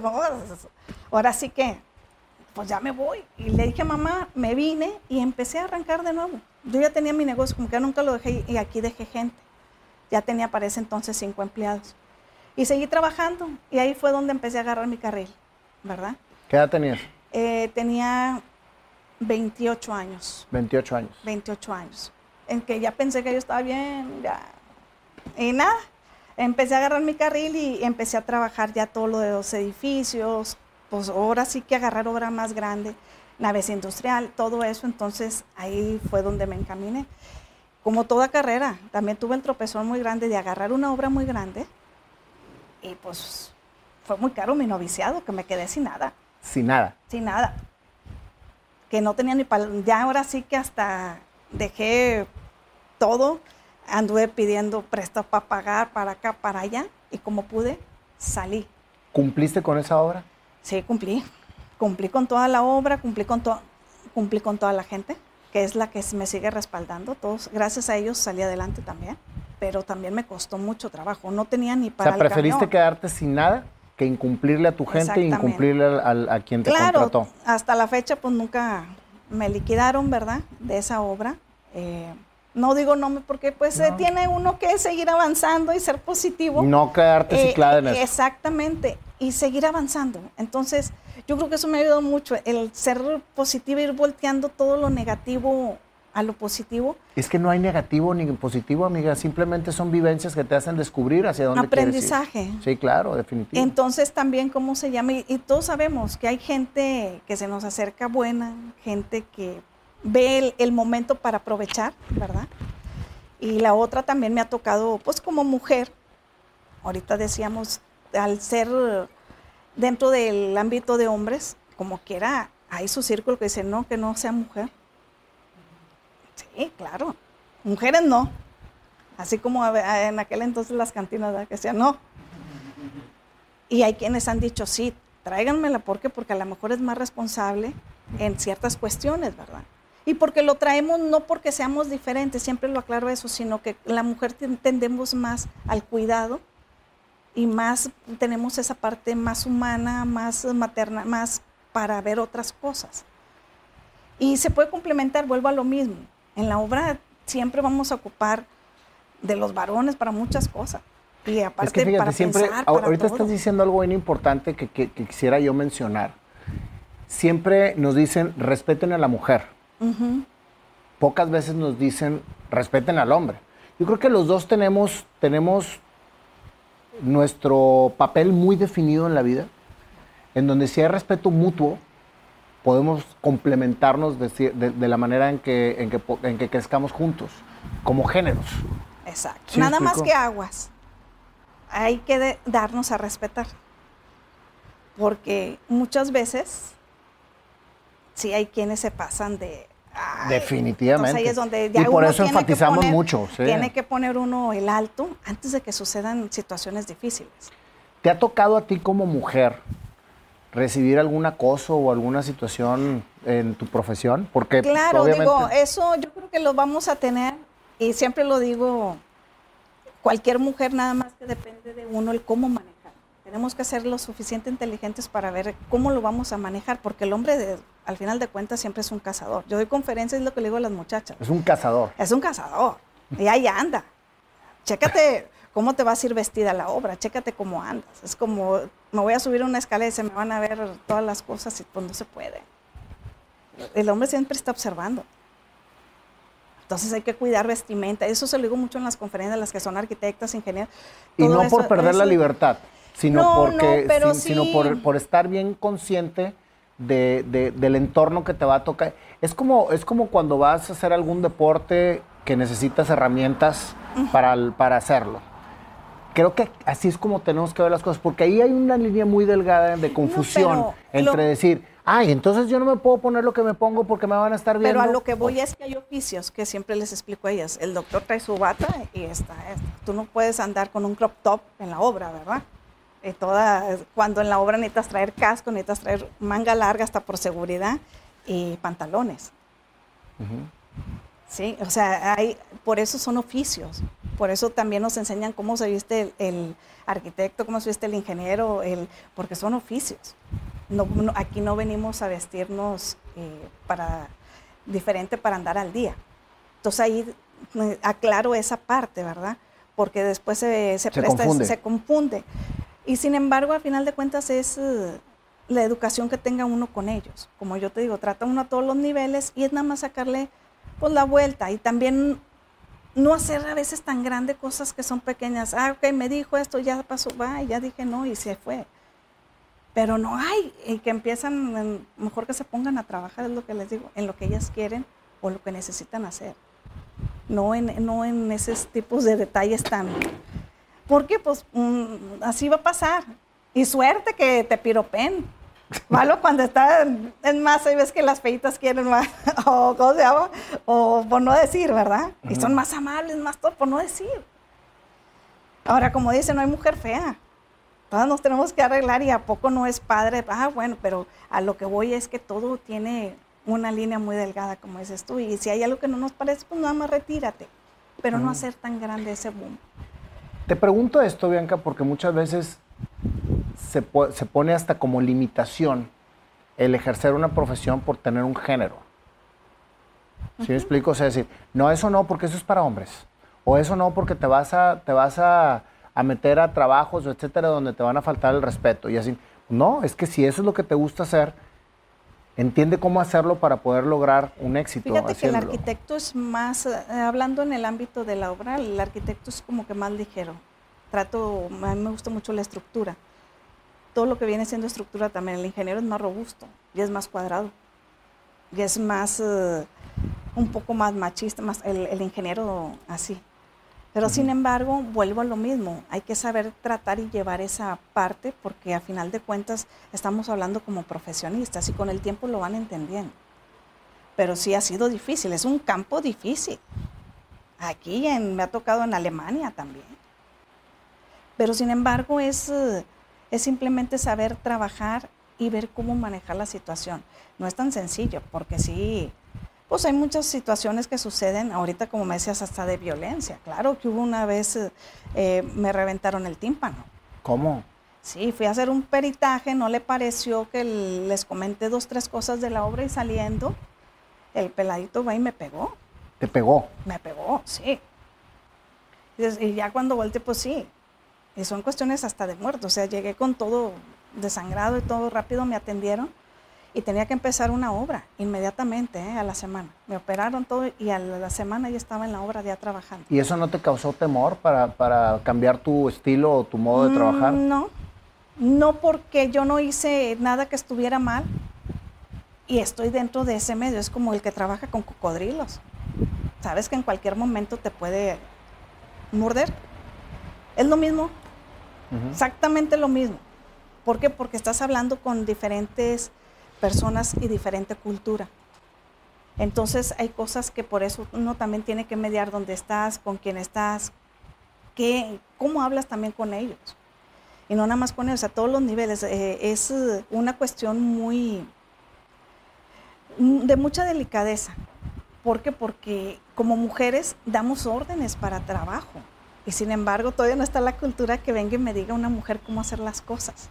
Speaker 2: ahora sí que, pues ya me voy. Y le dije a mamá, me vine y empecé a arrancar de nuevo. Yo ya tenía mi negocio, como que nunca lo dejé y aquí dejé gente. Ya tenía para ese entonces cinco empleados. Y seguí trabajando y ahí fue donde empecé a agarrar mi carril, ¿verdad?
Speaker 3: ¿Qué edad tenías?
Speaker 2: Eh, tenía veintiocho años.
Speaker 3: veintiocho años.
Speaker 2: veintiocho años. En que ya pensé que yo estaba bien, ya. Y nada, empecé a agarrar mi carril y empecé a trabajar ya todo lo de los edificios, pues ahora sí que agarrar obra más grande, naves industrial, todo eso. Entonces ahí fue donde me encaminé. Como toda carrera, también tuve el tropezón muy grande de agarrar una obra muy grande y pues fue muy caro mi noviciado, que me quedé sin nada.
Speaker 3: Sin nada.
Speaker 2: Sin nada. Que no tenía ni para... Ya ahora sí que hasta dejé todo, anduve pidiendo préstamo para pagar, para acá, para allá, y como pude, salí.
Speaker 3: ¿Cumpliste con esa obra?
Speaker 2: Sí, cumplí. Cumplí con toda la obra, cumplí con, to cumplí con toda la gente, que es la que me sigue respaldando. Todos, gracias a ellos salí adelante también, pero también me costó mucho trabajo. No tenía ni para
Speaker 3: o sea, ¿preferiste
Speaker 2: el camión.
Speaker 3: quedarte sin nada que incumplirle a tu gente e incumplirle al, al, a quien te
Speaker 2: claro,
Speaker 3: contrató?
Speaker 2: Hasta la fecha, pues nunca me liquidaron, ¿verdad?, de esa obra. Eh, no digo nombre porque pues no. eh, tiene uno que seguir avanzando y ser positivo.
Speaker 3: No quedarte
Speaker 2: eh,
Speaker 3: ciclada en eso.
Speaker 2: Exactamente, y seguir avanzando. Entonces, yo creo que eso me ha ayudado mucho, el ser positiva, ir volteando todo lo negativo a lo positivo.
Speaker 3: Es que no hay negativo ni positivo, amiga, simplemente son vivencias que te hacen descubrir hacia dónde
Speaker 2: aprendizaje.
Speaker 3: Quieres ir. Sí, claro, definitivo.
Speaker 2: Entonces también, ¿cómo se llama? Y, y todos sabemos que hay gente que se nos acerca buena, gente que ve el, el momento para aprovechar, ¿verdad? Y la otra también me ha tocado, pues como mujer, ahorita decíamos, al ser dentro del ámbito de hombres, como quiera, hay su círculo que dice, no, que no sea mujer. Sí, claro, mujeres no. Así como en aquel entonces las cantinas, ¿verdad?, que decían no. Y hay quienes han dicho, sí, tráiganmela, ¿por qué? Porque a lo mejor es más responsable en ciertas cuestiones, ¿verdad? Y porque lo traemos no porque seamos diferentes, siempre lo aclaro eso, sino que la mujer tendemos más al cuidado y más tenemos esa parte más humana, más materna, más para ver otras cosas. Y se puede complementar, vuelvo a lo mismo. En la obra siempre vamos a ocupar de los varones para muchas cosas. Y aparte
Speaker 3: es que fíjate,
Speaker 2: para
Speaker 3: siempre,
Speaker 2: pensar, para
Speaker 3: ahorita
Speaker 2: todo.
Speaker 3: Estás diciendo algo bien importante que, que, que quisiera yo mencionar. Siempre nos dicen, respeten a la mujer. Uh-huh. Pocas veces nos dicen, respeten al hombre. Yo creo que los dos tenemos, tenemos nuestro papel muy definido en la vida, en donde si hay respeto mutuo, podemos complementarnos de, de, de la manera en que, en, que, en que crezcamos juntos, como géneros.
Speaker 2: Exacto.
Speaker 3: ¿Sí
Speaker 2: Nada
Speaker 3: explico?
Speaker 2: más que aguas. Hay que de, darnos a respetar. Porque muchas veces sí hay quienes se pasan de... Ay,
Speaker 3: definitivamente.
Speaker 2: Ahí es donde ya
Speaker 3: y por
Speaker 2: uno
Speaker 3: eso
Speaker 2: tiene
Speaker 3: enfatizamos
Speaker 2: que poner,
Speaker 3: mucho. Sí.
Speaker 2: Tiene que poner uno el alto antes de que sucedan situaciones difíciles.
Speaker 3: ¿Te ha tocado a ti como mujer recibir algún acoso o alguna situación en tu profesión? Porque
Speaker 2: claro,
Speaker 3: obviamente...
Speaker 2: digo, eso yo creo que lo vamos a tener y siempre lo digo, cualquier mujer nada más que depende de uno el cómo manejar. Tenemos que ser lo suficiente inteligentes para ver cómo lo vamos a manejar, porque el hombre de, al final de cuentas siempre es un cazador. Yo doy conferencias y es lo que le digo a las muchachas.
Speaker 3: Es un cazador.
Speaker 2: Es un cazador y ahí anda. Chécate cómo te vas a ir vestida a la obra, chécate cómo andas. Es como, me voy a subir una escalera y se me van a ver todas las cosas y pues no se puede. El hombre siempre está observando. Entonces hay que cuidar vestimenta. Eso se lo digo mucho en las conferencias de las que son arquitectas, ingenieros.
Speaker 3: Y no
Speaker 2: eso,
Speaker 3: por perder
Speaker 2: eso.
Speaker 3: la libertad, sino,
Speaker 2: no,
Speaker 3: porque,
Speaker 2: no, pero
Speaker 3: sin,
Speaker 2: sí.
Speaker 3: sino por, por estar bien consciente de, de, del entorno que te va a tocar. Es como, es como cuando vas a hacer algún deporte que necesitas herramientas uh-huh. para, para hacerlo. Creo que así es como tenemos que ver las cosas, porque ahí hay una línea muy delgada de confusión no, entre lo... decir, ay, entonces yo no me puedo poner lo que me pongo porque me van a estar viendo.
Speaker 2: Pero a lo que voy es que hay oficios que siempre les explico a ellas. El doctor trae su bata y está. Tú no puedes andar con un crop top en la obra, ¿verdad? Y toda, cuando en la obra necesitas traer casco, necesitas traer manga larga hasta por seguridad y pantalones. Uh-huh. Sí, o sea, hay, por eso son oficios. Por eso también nos enseñan cómo se viste el, el arquitecto, cómo se viste el ingeniero, el, porque son oficios. No, no, aquí no venimos a vestirnos eh, para, diferente para andar al día. Entonces ahí eh, aclaro esa parte, ¿verdad? Porque después se, se, se, presta, confunde. se confunde. Y sin embargo, al final de cuentas es uh, la educación que tenga uno con ellos. Como yo te digo, trata uno a todos los niveles y es nada más sacarle pues, la vuelta. Y también no hacer a veces tan grandes cosas que son pequeñas. Ah, ok, me dijo esto, ya pasó, va, y ya dije no y se fue. Pero no hay, y que empiezan, mejor que se pongan a trabajar, es lo que les digo, en lo que ellas quieren o lo que necesitan hacer. No en, no en esos tipos de detalles tan... Porque pues um, así va a pasar. Y suerte que te piropen. Malo cuando está en masa y ves que las feitas quieren más, o ¿cómo se llama? O por no decir, ¿verdad? Uh-huh. Y son más amables, más todo, por no decir. Ahora, como dicen, no hay mujer fea. Todas nos tenemos que arreglar y a poco no es padre. Ah, bueno, pero a lo que voy es que todo tiene una línea muy delgada, como dices tú. Y si hay algo que no nos parece, pues nada más retírate. Pero uh-huh. no hacer tan grande ese boom.
Speaker 3: Te pregunto esto, Bianca, porque muchas veces se, po- se pone hasta como limitación el ejercer una profesión por tener un género. ¿Sí uh-huh. me explico? O sea, decir, no, eso no, porque eso es para hombres. O eso no, porque te vas a, te vas a, a meter a trabajos, etcétera, donde te van a faltar el respeto. Y así, no, es que si eso es lo que te gusta hacer, entiende cómo hacerlo para poder lograr un éxito.
Speaker 2: Fíjate
Speaker 3: haciéndolo.
Speaker 2: Que el arquitecto es más, eh, hablando en el ámbito de la obra, el arquitecto es como que más ligero. Trato, a mí me gusta mucho la estructura. Todo lo que viene siendo estructura también. El ingeniero es más robusto y es más cuadrado. Y es más, uh, un poco más machista, más el, el ingeniero así. Pero uh-huh. sin embargo, vuelvo a lo mismo. Hay que saber tratar y llevar esa parte porque a final de cuentas estamos hablando como profesionistas y con el tiempo lo van entendiendo. Pero sí ha sido difícil, es un campo difícil. Aquí en, me ha tocado en Alemania también. Pero sin embargo es, es simplemente saber trabajar y ver cómo manejar la situación. No es tan sencillo porque sí... Pues hay muchas situaciones que suceden, ahorita como me decías, hasta de violencia. Claro que hubo una vez, eh, me reventaron el tímpano.
Speaker 3: ¿Cómo?
Speaker 2: Sí, fui a hacer un peritaje, no le pareció que les comenté dos, tres cosas de la obra y saliendo, el peladito va y me pegó.
Speaker 3: ¿Te pegó?
Speaker 2: Me pegó, sí. Y, y ya cuando volteé, pues sí. Y son cuestiones hasta de muerto. O sea, llegué con todo desangrado y todo rápido, me atendieron. Y tenía que empezar una obra inmediatamente, ¿eh? A la semana. Me operaron todo y a la semana ya estaba en la obra ya trabajando.
Speaker 3: ¿Y eso no te causó temor para, para cambiar tu estilo o tu modo de trabajar?
Speaker 2: Mm, no, no porque yo no hice nada que estuviera mal y estoy dentro de ese medio. Es como el que trabaja con cocodrilos. Sabes que en cualquier momento te puede morder. Es lo mismo, uh-huh. exactamente lo mismo. ¿Por qué? Porque estás hablando con diferentes personas y diferente cultura. Entonces hay cosas que por eso uno también tiene que mediar dónde estás, con quién estás, qué, cómo hablas también con ellos. Y no nada más con ellos, a todos los niveles. Eh, es una cuestión muy, de mucha delicadeza. ¿Por qué? Porque como mujeres damos órdenes para trabajo. Y sin embargo todavía no está la cultura que venga y me diga una mujer cómo hacer las cosas.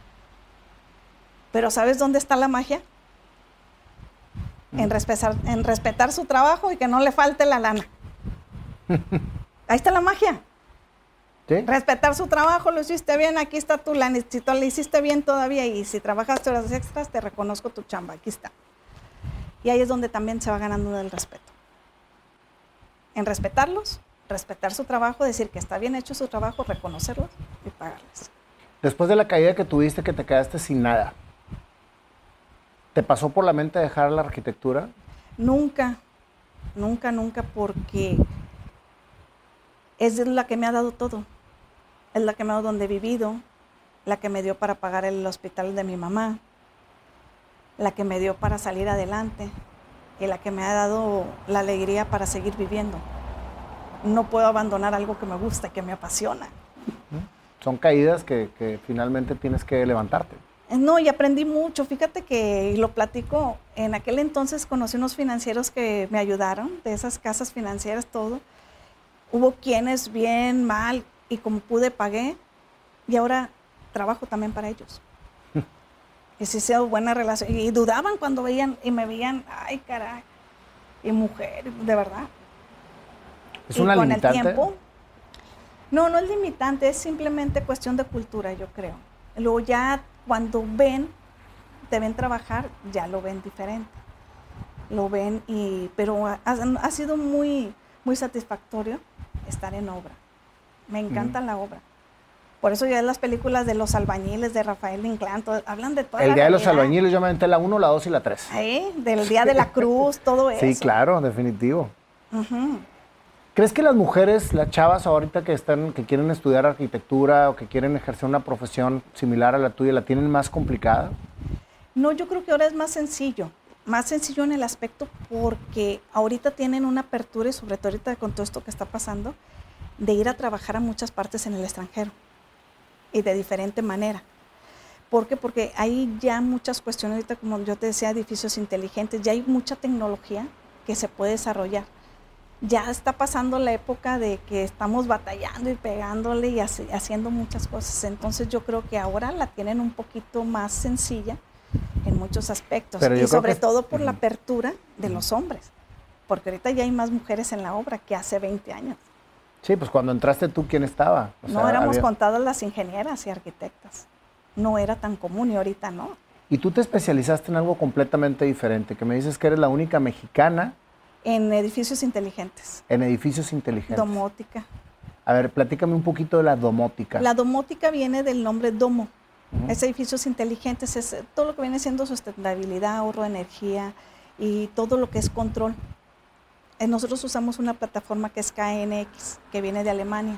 Speaker 2: Pero ¿sabes dónde está la magia? En respetar, en respetar su trabajo y que no le falte la lana. Ahí está la magia. ¿Sí? Respetar su trabajo, lo hiciste bien, aquí está tu lana. Si tú lo hiciste bien todavía y si trabajaste horas extras, te reconozco tu chamba, aquí está. Y ahí es donde también se va ganando el respeto. En respetarlos, respetar su trabajo, decir que está bien hecho su trabajo, reconocerlos y pagarles.
Speaker 3: Después de la caída que tuviste, que te quedaste sin nada, ¿te pasó por la mente dejar la arquitectura?
Speaker 2: Nunca, nunca, nunca, porque es la que me ha dado todo. Es la que me ha dado donde he vivido, la que me dio para pagar el hospital de mi mamá, la que me dio para salir adelante y la que me ha dado la alegría para seguir viviendo. No puedo abandonar algo que me gusta, que me apasiona.
Speaker 3: son caídas que, que finalmente tienes que levantarte.
Speaker 2: No, y aprendí mucho. Fíjate que, y lo platico, en aquel entonces conocí unos financieros que me ayudaron, de esas casas financieras, todo. Hubo quienes bien, mal, y como pude pagué, y ahora trabajo también para ellos. Y sí se dio buena relación. Y dudaban cuando veían, y me veían, ay, caray, y mujer, de verdad.
Speaker 3: ¿Es
Speaker 2: y
Speaker 3: una
Speaker 2: con
Speaker 3: limitante?
Speaker 2: el tiempo, no, no es limitante, es simplemente cuestión de cultura, yo creo. Luego ya cuando ven, te ven trabajar, ya lo ven diferente. Lo ven, y, pero ha, ha sido muy, muy satisfactorio estar en obra. Me encanta mm. la obra. Por eso ya las películas de los albañiles, de Rafael Inclán, todo, hablan de toda
Speaker 3: El
Speaker 2: la
Speaker 3: Día de los
Speaker 2: realidad.
Speaker 3: Albañiles, yo me aventé la uno, la dos y la tres.
Speaker 2: ¿Eh? Del Día de la Cruz, todo eso.
Speaker 3: Sí, claro, definitivo.
Speaker 2: Uh-huh.
Speaker 3: ¿Crees que las mujeres, las chavas ahorita que están, que quieren estudiar arquitectura o que quieren ejercer una profesión similar a la tuya, la tienen más complicada?
Speaker 2: No, yo creo que ahora es más sencillo. Más sencillo en el aspecto porque ahorita tienen una apertura, y sobre todo ahorita con todo esto que está pasando, de ir a trabajar a muchas partes en el extranjero y de diferente manera. ¿Por qué? Porque hay ya muchas cuestiones, ahorita como yo te decía, edificios inteligentes, ya hay mucha tecnología que se puede desarrollar. Ya está pasando la época de que estamos batallando y pegándole y hace, haciendo muchas cosas. Entonces yo creo que ahora la tienen un poquito más sencilla en muchos aspectos.
Speaker 3: Pero
Speaker 2: y sobre
Speaker 3: que...
Speaker 2: todo por uh-huh. la apertura de uh-huh. los hombres. Porque ahorita ya hay más mujeres en la obra que hace veinte años.
Speaker 3: Sí, pues cuando entraste tú, ¿quién estaba? O
Speaker 2: no
Speaker 3: sea,
Speaker 2: éramos
Speaker 3: había...
Speaker 2: contadas las ingenieras y arquitectas. No era tan común y ahorita no.
Speaker 3: Y tú te especializaste en algo completamente diferente, que me dices que eres la única mexicana.
Speaker 2: En edificios inteligentes.
Speaker 3: En edificios inteligentes.
Speaker 2: Domótica.
Speaker 3: A ver, platícame un poquito de la domótica.
Speaker 2: La domótica viene del nombre domo. Uh-huh. Es edificios inteligentes, es todo lo que viene siendo sustentabilidad, ahorro de energía y todo lo que es control. Nosotros usamos una plataforma que es K N X, que viene de Alemania.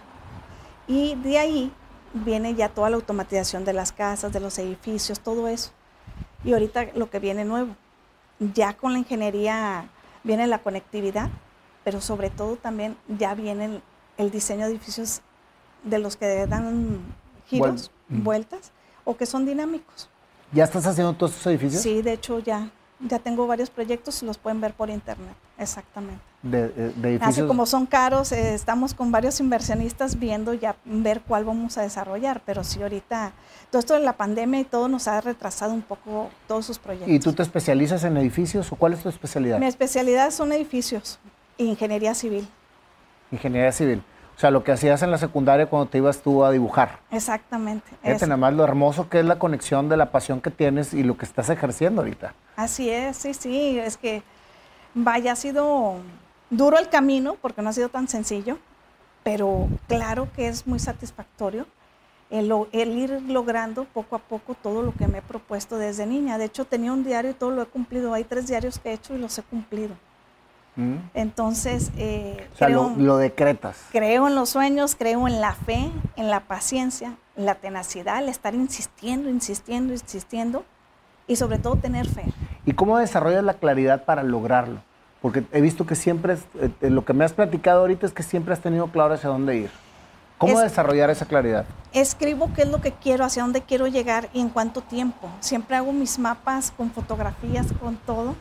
Speaker 2: Y de ahí viene ya toda la automatización de las casas, de los edificios, todo eso. Y ahorita lo que viene nuevo, ya con la ingeniería viene la conectividad, pero sobre todo también ya viene el, el diseño de edificios de los que dan giros, Vuel- vueltas, o que son dinámicos.
Speaker 3: ¿Ya estás haciendo todos estos edificios?
Speaker 2: Sí, de hecho ya, ya tengo varios proyectos y los pueden ver por internet, exactamente.
Speaker 3: De, de, de edificios.
Speaker 2: Así como son caros, eh, estamos con varios inversionistas viendo ya ver cuál vamos a desarrollar, pero sí ahorita, todo esto de la pandemia y todo nos ha retrasado un poco todos sus proyectos.
Speaker 3: ¿Y tú te especializas en edificios o cuál es tu especialidad?
Speaker 2: Mi especialidad son edificios e ingeniería civil.
Speaker 3: Ingeniería civil. O sea, lo que hacías en la secundaria cuando te ibas tú a dibujar.
Speaker 2: Exactamente.
Speaker 3: Fíjate nada más lo hermoso que es la conexión de la pasión que tienes y lo que estás ejerciendo ahorita.
Speaker 2: Así es, sí, sí, es que vaya, ha sido duro el camino porque no ha sido tan sencillo, pero claro que es muy satisfactorio el, el ir logrando poco a poco todo lo que me he propuesto desde niña. De hecho, tenía un diario y todo lo he cumplido. Hay tres diarios que he hecho y los he cumplido. Mm. Entonces, eh,
Speaker 3: o sea,
Speaker 2: creo,
Speaker 3: lo, lo decretas.
Speaker 2: Creo en los sueños, creo en la fe, en la paciencia, en la tenacidad, el estar insistiendo, insistiendo, insistiendo y sobre todo tener fe.
Speaker 3: ¿Y cómo desarrollas la claridad para lograrlo? Porque he visto que siempre, eh, lo que me has platicado ahorita es que siempre has tenido claro hacia dónde ir. ¿Cómo es, desarrollar esa claridad?
Speaker 2: Escribo qué es lo que quiero, hacia dónde quiero llegar y en cuánto tiempo. Siempre hago mis mapas con fotografías, con todo,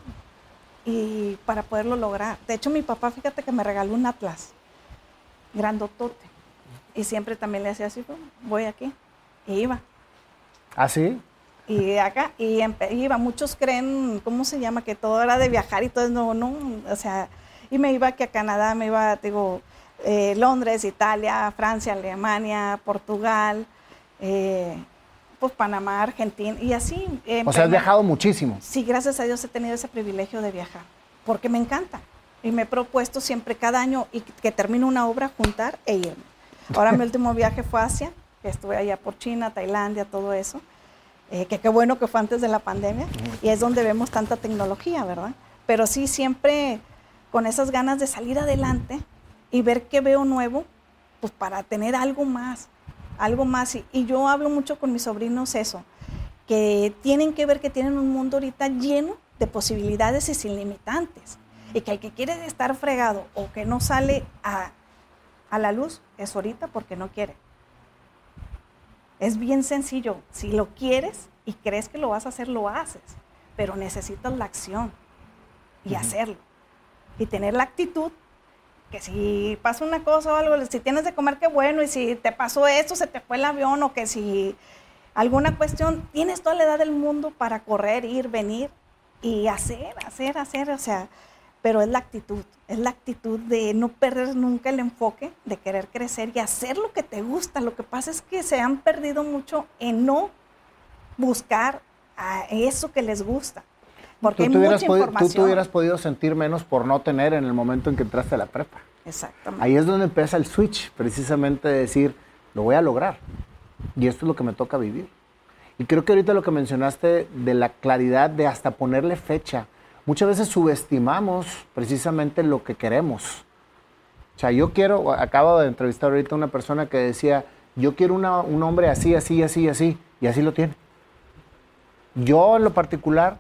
Speaker 2: y para poderlo lograr. De hecho, mi papá, fíjate que me regaló un atlas grandotote. Y siempre también le hacía así, voy aquí, y iba.
Speaker 3: ¿Ah, sí?
Speaker 2: Y acá, y iba. Muchos creen, ¿cómo se llama? Que todo era de viajar y todo, no, no, o sea, y me iba aquí a Canadá, me iba, digo, eh, Londres, Italia, Francia, Alemania, Portugal, eh, pues Panamá, Argentina, y así. Eh,
Speaker 3: o sea, has viajado muchísimo.
Speaker 2: Sí, gracias a Dios he tenido ese privilegio de viajar, porque me encanta. Y me he propuesto siempre cada año y que termino una obra, juntar e irme. Ahora mi último viaje fue a Asia, que estuve allá por China, Tailandia, todo eso. Eh, que qué bueno que fue antes de la pandemia, uh-huh. y es donde vemos tanta tecnología, ¿verdad? Pero sí, siempre con esas ganas de salir adelante y ver qué veo nuevo, pues para tener algo más, algo más. Y, y yo hablo mucho con mis sobrinos eso, que tienen que ver que tienen un mundo ahorita lleno de posibilidades y sin limitantes, y que el que quiere estar fregado o que no sale a, a la luz es ahorita porque no quiere. Es bien sencillo. Si lo quieres y crees que lo vas a hacer, lo haces. Pero necesitas la acción y uh-huh. hacerlo. Y tener la actitud que si pasa una cosa o algo, si tienes de comer, qué bueno. Y si te pasó esto, se te fue el avión, o que si alguna cuestión, tienes toda la edad del mundo para correr, ir, venir y hacer, hacer, hacer. O sea, pero es la actitud. Es la actitud de no perder nunca el enfoque, de querer crecer y hacer lo que te gusta. Lo que pasa es que se han perdido mucho en no buscar a eso que les gusta. Porque hay mucha información.
Speaker 3: Tú te hubieras podido sentir menos por no tener en el momento en que entraste a la prepa.
Speaker 2: Exactamente.
Speaker 3: Ahí es donde empieza el switch, precisamente de decir, lo voy a lograr. Y esto es lo que me toca vivir. Y creo que ahorita lo que mencionaste de la claridad de hasta ponerle fecha, muchas veces subestimamos precisamente lo que queremos. O sea, yo quiero, acabo de entrevistar ahorita a una persona que decía, yo quiero una, un hombre así, así, así, así, y así lo tiene. Yo en lo particular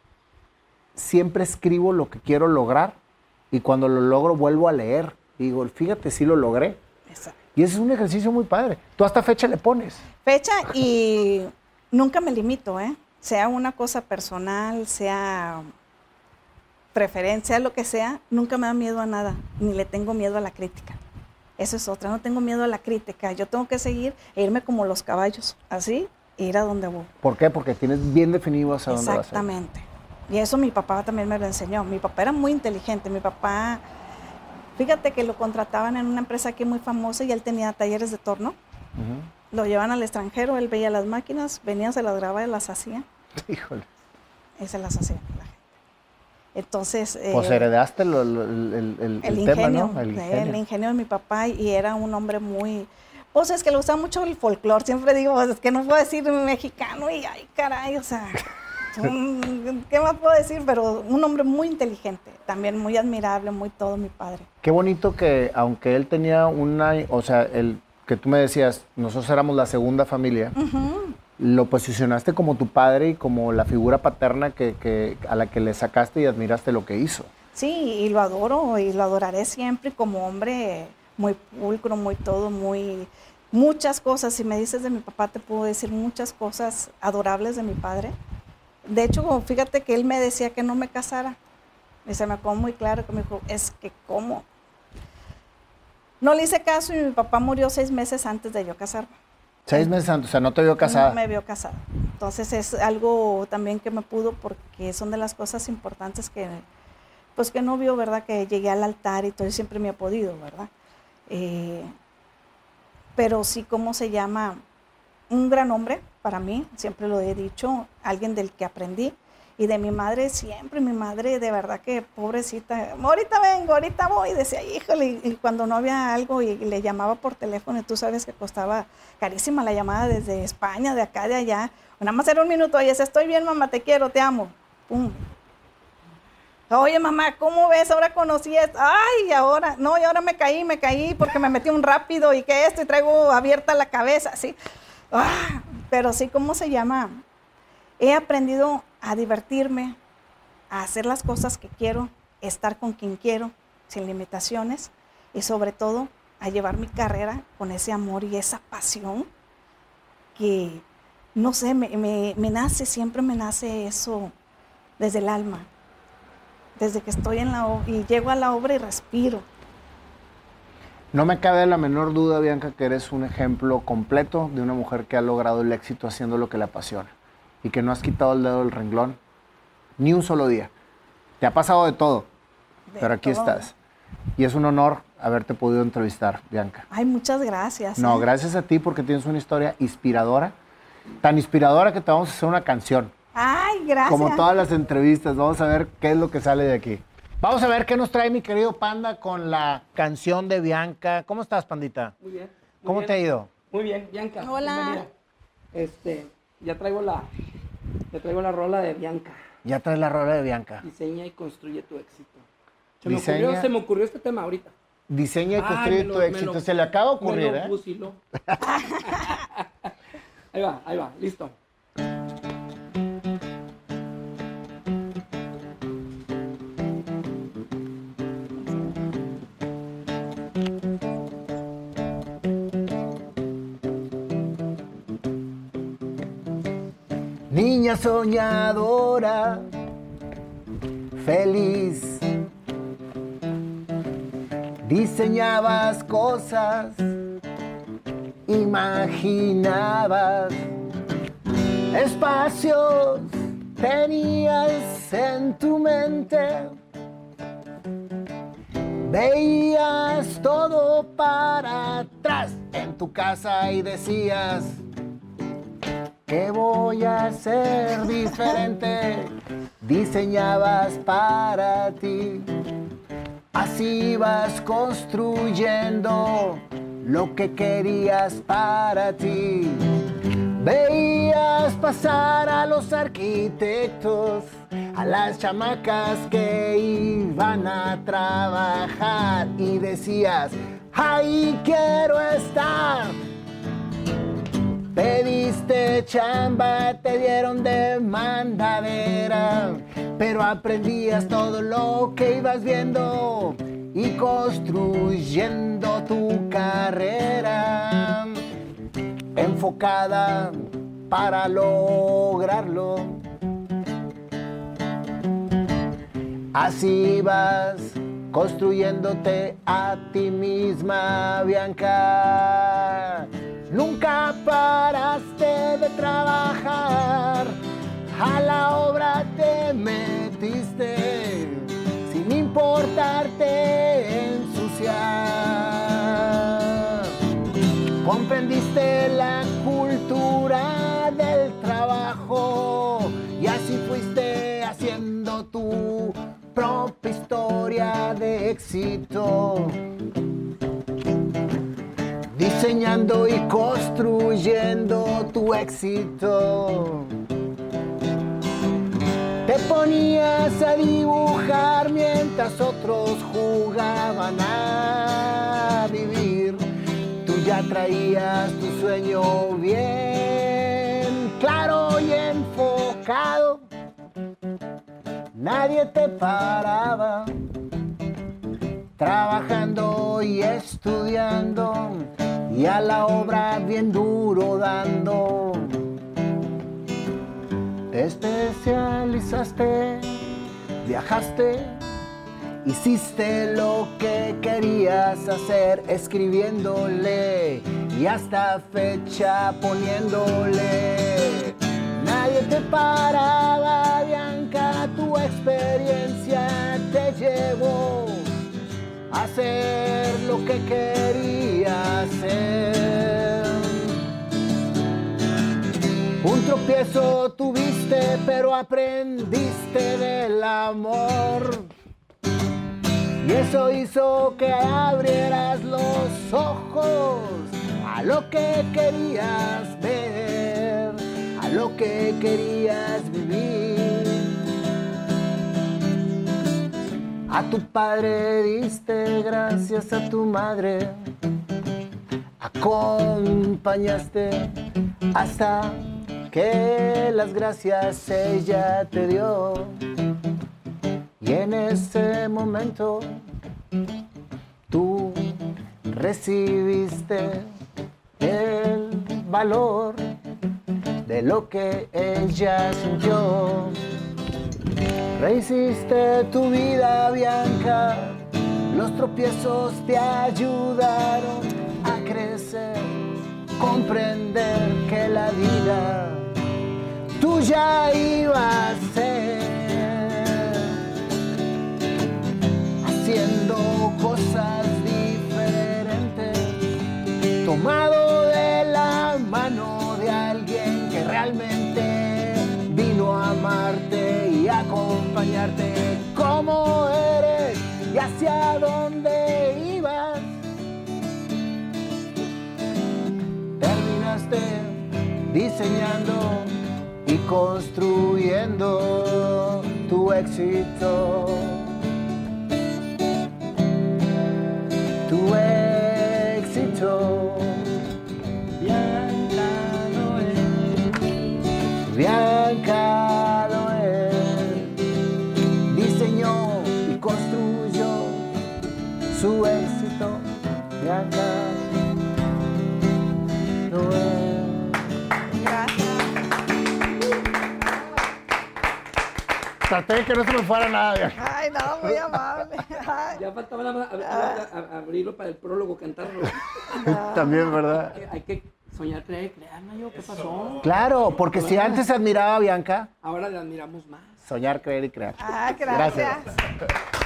Speaker 3: siempre escribo lo que quiero lograr y cuando lo logro vuelvo a leer. Y digo, fíjate, sí lo logré.
Speaker 2: Exacto.
Speaker 3: Y ese es un ejercicio muy padre. Tú hasta fecha le pones.
Speaker 2: Fecha y nunca me limito, ¿eh? Sea una cosa personal, sea preferencia, lo que sea, nunca me da miedo a nada, ni le tengo miedo a la crítica. Eso es otra, no tengo miedo a la crítica. Yo tengo que seguir e irme como los caballos, así, e ir a donde voy.
Speaker 3: ¿Por qué? Porque tienes bien definido hacia dónde vas a ir.
Speaker 2: Exactamente. Y eso mi papá también me lo enseñó. Mi papá era muy inteligente. Mi papá, fíjate que lo contrataban en una empresa aquí muy famosa y él tenía talleres de torno. Uh-huh. Lo llevaban al extranjero, él veía las máquinas, venía, se las grababa y las hacía.
Speaker 3: Híjole.
Speaker 2: Y se las hacía la gente. Entonces...
Speaker 3: Pues
Speaker 2: eh,
Speaker 3: heredaste lo, lo, el, el, el,
Speaker 2: el,
Speaker 3: el
Speaker 2: ingenio,
Speaker 3: tema, ¿no? El ingenio.
Speaker 2: El ingenio de mi papá, y era un hombre muy... Pues es que le gustaba mucho el folclore. Siempre digo, pues, es que no puedo decir mexicano y ay, caray, o sea... ¿Qué más puedo decir? Pero un hombre muy inteligente, también muy admirable, muy todo, mi padre.
Speaker 3: Qué bonito que, aunque él tenía una, o sea, el que tú me decías, nosotros éramos la segunda familia, uh-huh. lo posicionaste como tu padre y como la figura paterna que, que, a la que le sacaste y admiraste lo que hizo.
Speaker 2: Sí, y lo adoro y lo adoraré siempre como hombre muy pulcro, muy todo, muy... Muchas cosas, si me dices de mi papá, te puedo decir muchas cosas adorables de mi padre. De hecho, fíjate que él me decía que no me casara. Y se me quedó muy claro que me dijo, es que ¿cómo? No le hice caso y mi papá murió seis meses antes de yo casarme.
Speaker 3: ¿Seis meses antes? O sea, ¿no te vio casada?
Speaker 2: No me vio casada. Entonces es algo también que me pudo, porque son de las cosas importantes que, pues que no vio, ¿verdad? Que llegué al altar y todo, y siempre me ha podido, ¿verdad? Eh, pero sí, ¿cómo se llama? Un gran hombre para mí, siempre lo he dicho, alguien del que aprendí. Y de mi madre siempre, mi madre de verdad que pobrecita, ahorita vengo, ahorita voy, decía, híjole, y cuando no había algo y le llamaba por teléfono, y tú sabes que costaba carísima la llamada desde España, de acá, de allá, nada más era un minuto, oye, estoy bien, mamá, te quiero, te amo, pum. Oye, mamá, ¿cómo ves? Ahora conocí esto, ay, ahora, no, y ahora me caí, me caí porque me metí un rápido y que esto, y traigo abierta la cabeza, así. Ah, pero sí, ¿cómo se llama? He aprendido a divertirme, a hacer las cosas que quiero, estar con quien quiero, sin limitaciones, y sobre todo a llevar mi carrera con ese amor y esa pasión que, no sé, me, me, me nace, siempre me nace eso desde el alma, desde que estoy en la obra y llego a la obra y respiro.
Speaker 3: No me cabe la menor duda, Bianca, que eres un ejemplo completo de una mujer que ha logrado el éxito haciendo lo que le apasiona y que no has quitado el dedo del renglón ni un solo día. Te ha pasado de todo, de pero aquí todo. Estás. Y es un honor haberte podido entrevistar, Bianca.
Speaker 2: Ay, muchas gracias.
Speaker 3: No,
Speaker 2: ¿eh?
Speaker 3: gracias a ti porque tienes una historia inspiradora, tan inspiradora que te vamos a hacer una canción.
Speaker 2: Ay, gracias.
Speaker 3: Como todas las entrevistas, vamos a ver qué es lo que sale de aquí. Vamos a ver qué nos trae mi querido Panda con la canción de Bianca. ¿Cómo estás, Pandita?
Speaker 4: Muy bien. Muy
Speaker 3: ¿Cómo
Speaker 4: bien.
Speaker 3: te ha ido?
Speaker 4: Muy bien, Bianca.
Speaker 2: Hola.
Speaker 4: Bienvenida. Este, ya traigo la, ya traigo la rola de Bianca.
Speaker 3: Ya traes la rola de Bianca.
Speaker 4: Diseña y construye tu éxito. Se me,
Speaker 3: Diseña,
Speaker 4: ocurrió, se me ocurrió este tema ahorita.
Speaker 3: Diseña y construye
Speaker 4: lo,
Speaker 3: tu éxito.
Speaker 4: Lo,
Speaker 3: se le acaba de ocurrir,
Speaker 4: me lo
Speaker 3: ¿eh?
Speaker 4: fusiló. Ahí va, ahí va, listo.
Speaker 3: niña soñadora, feliz. Diseñabas cosas, imaginabas espacios, tenías en tu mente. Veías todo para atrás en tu casa y decías, ¿qué voy a hacer diferente? Diseñabas para ti. Así vas construyendo lo que querías para ti. Veías pasar a los arquitectos, a las chamacas que iban a trabajar y decías, ¡ahí quiero estar! Pediste chamba, te dieron de mandadera, pero aprendías todo lo que ibas viendo y construyendo tu carrera enfocada para lograrlo. Así vas construyéndote a ti misma, Bianca. Nunca paraste de trabajar, a la obra te metiste, sin importarte ensuciar. Comprendiste la cultura del trabajo y así fuiste haciendo tu propia historia de éxito. Diseñando y construyendo tu éxito. Te ponías a dibujar mientras otros jugaban a vivir. Tú ya traías tu sueño bien claro y enfocado. Nadie te paraba. Trabajando y estudiando y a la obra bien duro dando. Te especializaste, viajaste, hiciste lo que querías hacer, escribiéndole y hasta fecha poniéndole. Nadie te paraba, Bianca, tu experiencia te llevó a hacer lo que quería hacer. Un tropiezo tuviste, pero aprendiste del amor. Y eso hizo que abrieras los ojos a lo que querías ver, a lo que querías vivir. A tu padre diste gracias, a tu madre acompañaste hasta que las gracias ella te dio. Y en ese momento tú recibiste el valor de lo que ella sintió. Rehiciste tu vida, Bianca, los tropiezos te ayudaron a crecer, comprender que la vida tuya iba a ser, haciendo cosas diferentes, tomado de la mano de alguien que realmente vino a amarte y acompañarte como eres y hacia dónde ibas. Terminaste diseñando y construyendo tu éxito. Tu éxito. Bianca Noel. Bianca Noel diseñó y construyó su éxito. Bianca Noel.
Speaker 2: Gracias.
Speaker 3: Traté de que no se me fuera nada, Bianca.
Speaker 2: Ay, no, muy amable. Ay.
Speaker 4: Ya faltaba nada más ab- ab- ab- abrirlo para el prólogo, cantarlo.
Speaker 3: También, ¿verdad?
Speaker 4: Hay que- Hay que soñar, creer, crear, Mayo, ¿qué pasó?
Speaker 3: Claro, porque si antes se admiraba a Bianca,
Speaker 4: Ahora le admiramos más.
Speaker 3: soñar, creer y crear.
Speaker 2: Ah, gracias.
Speaker 3: Gracias.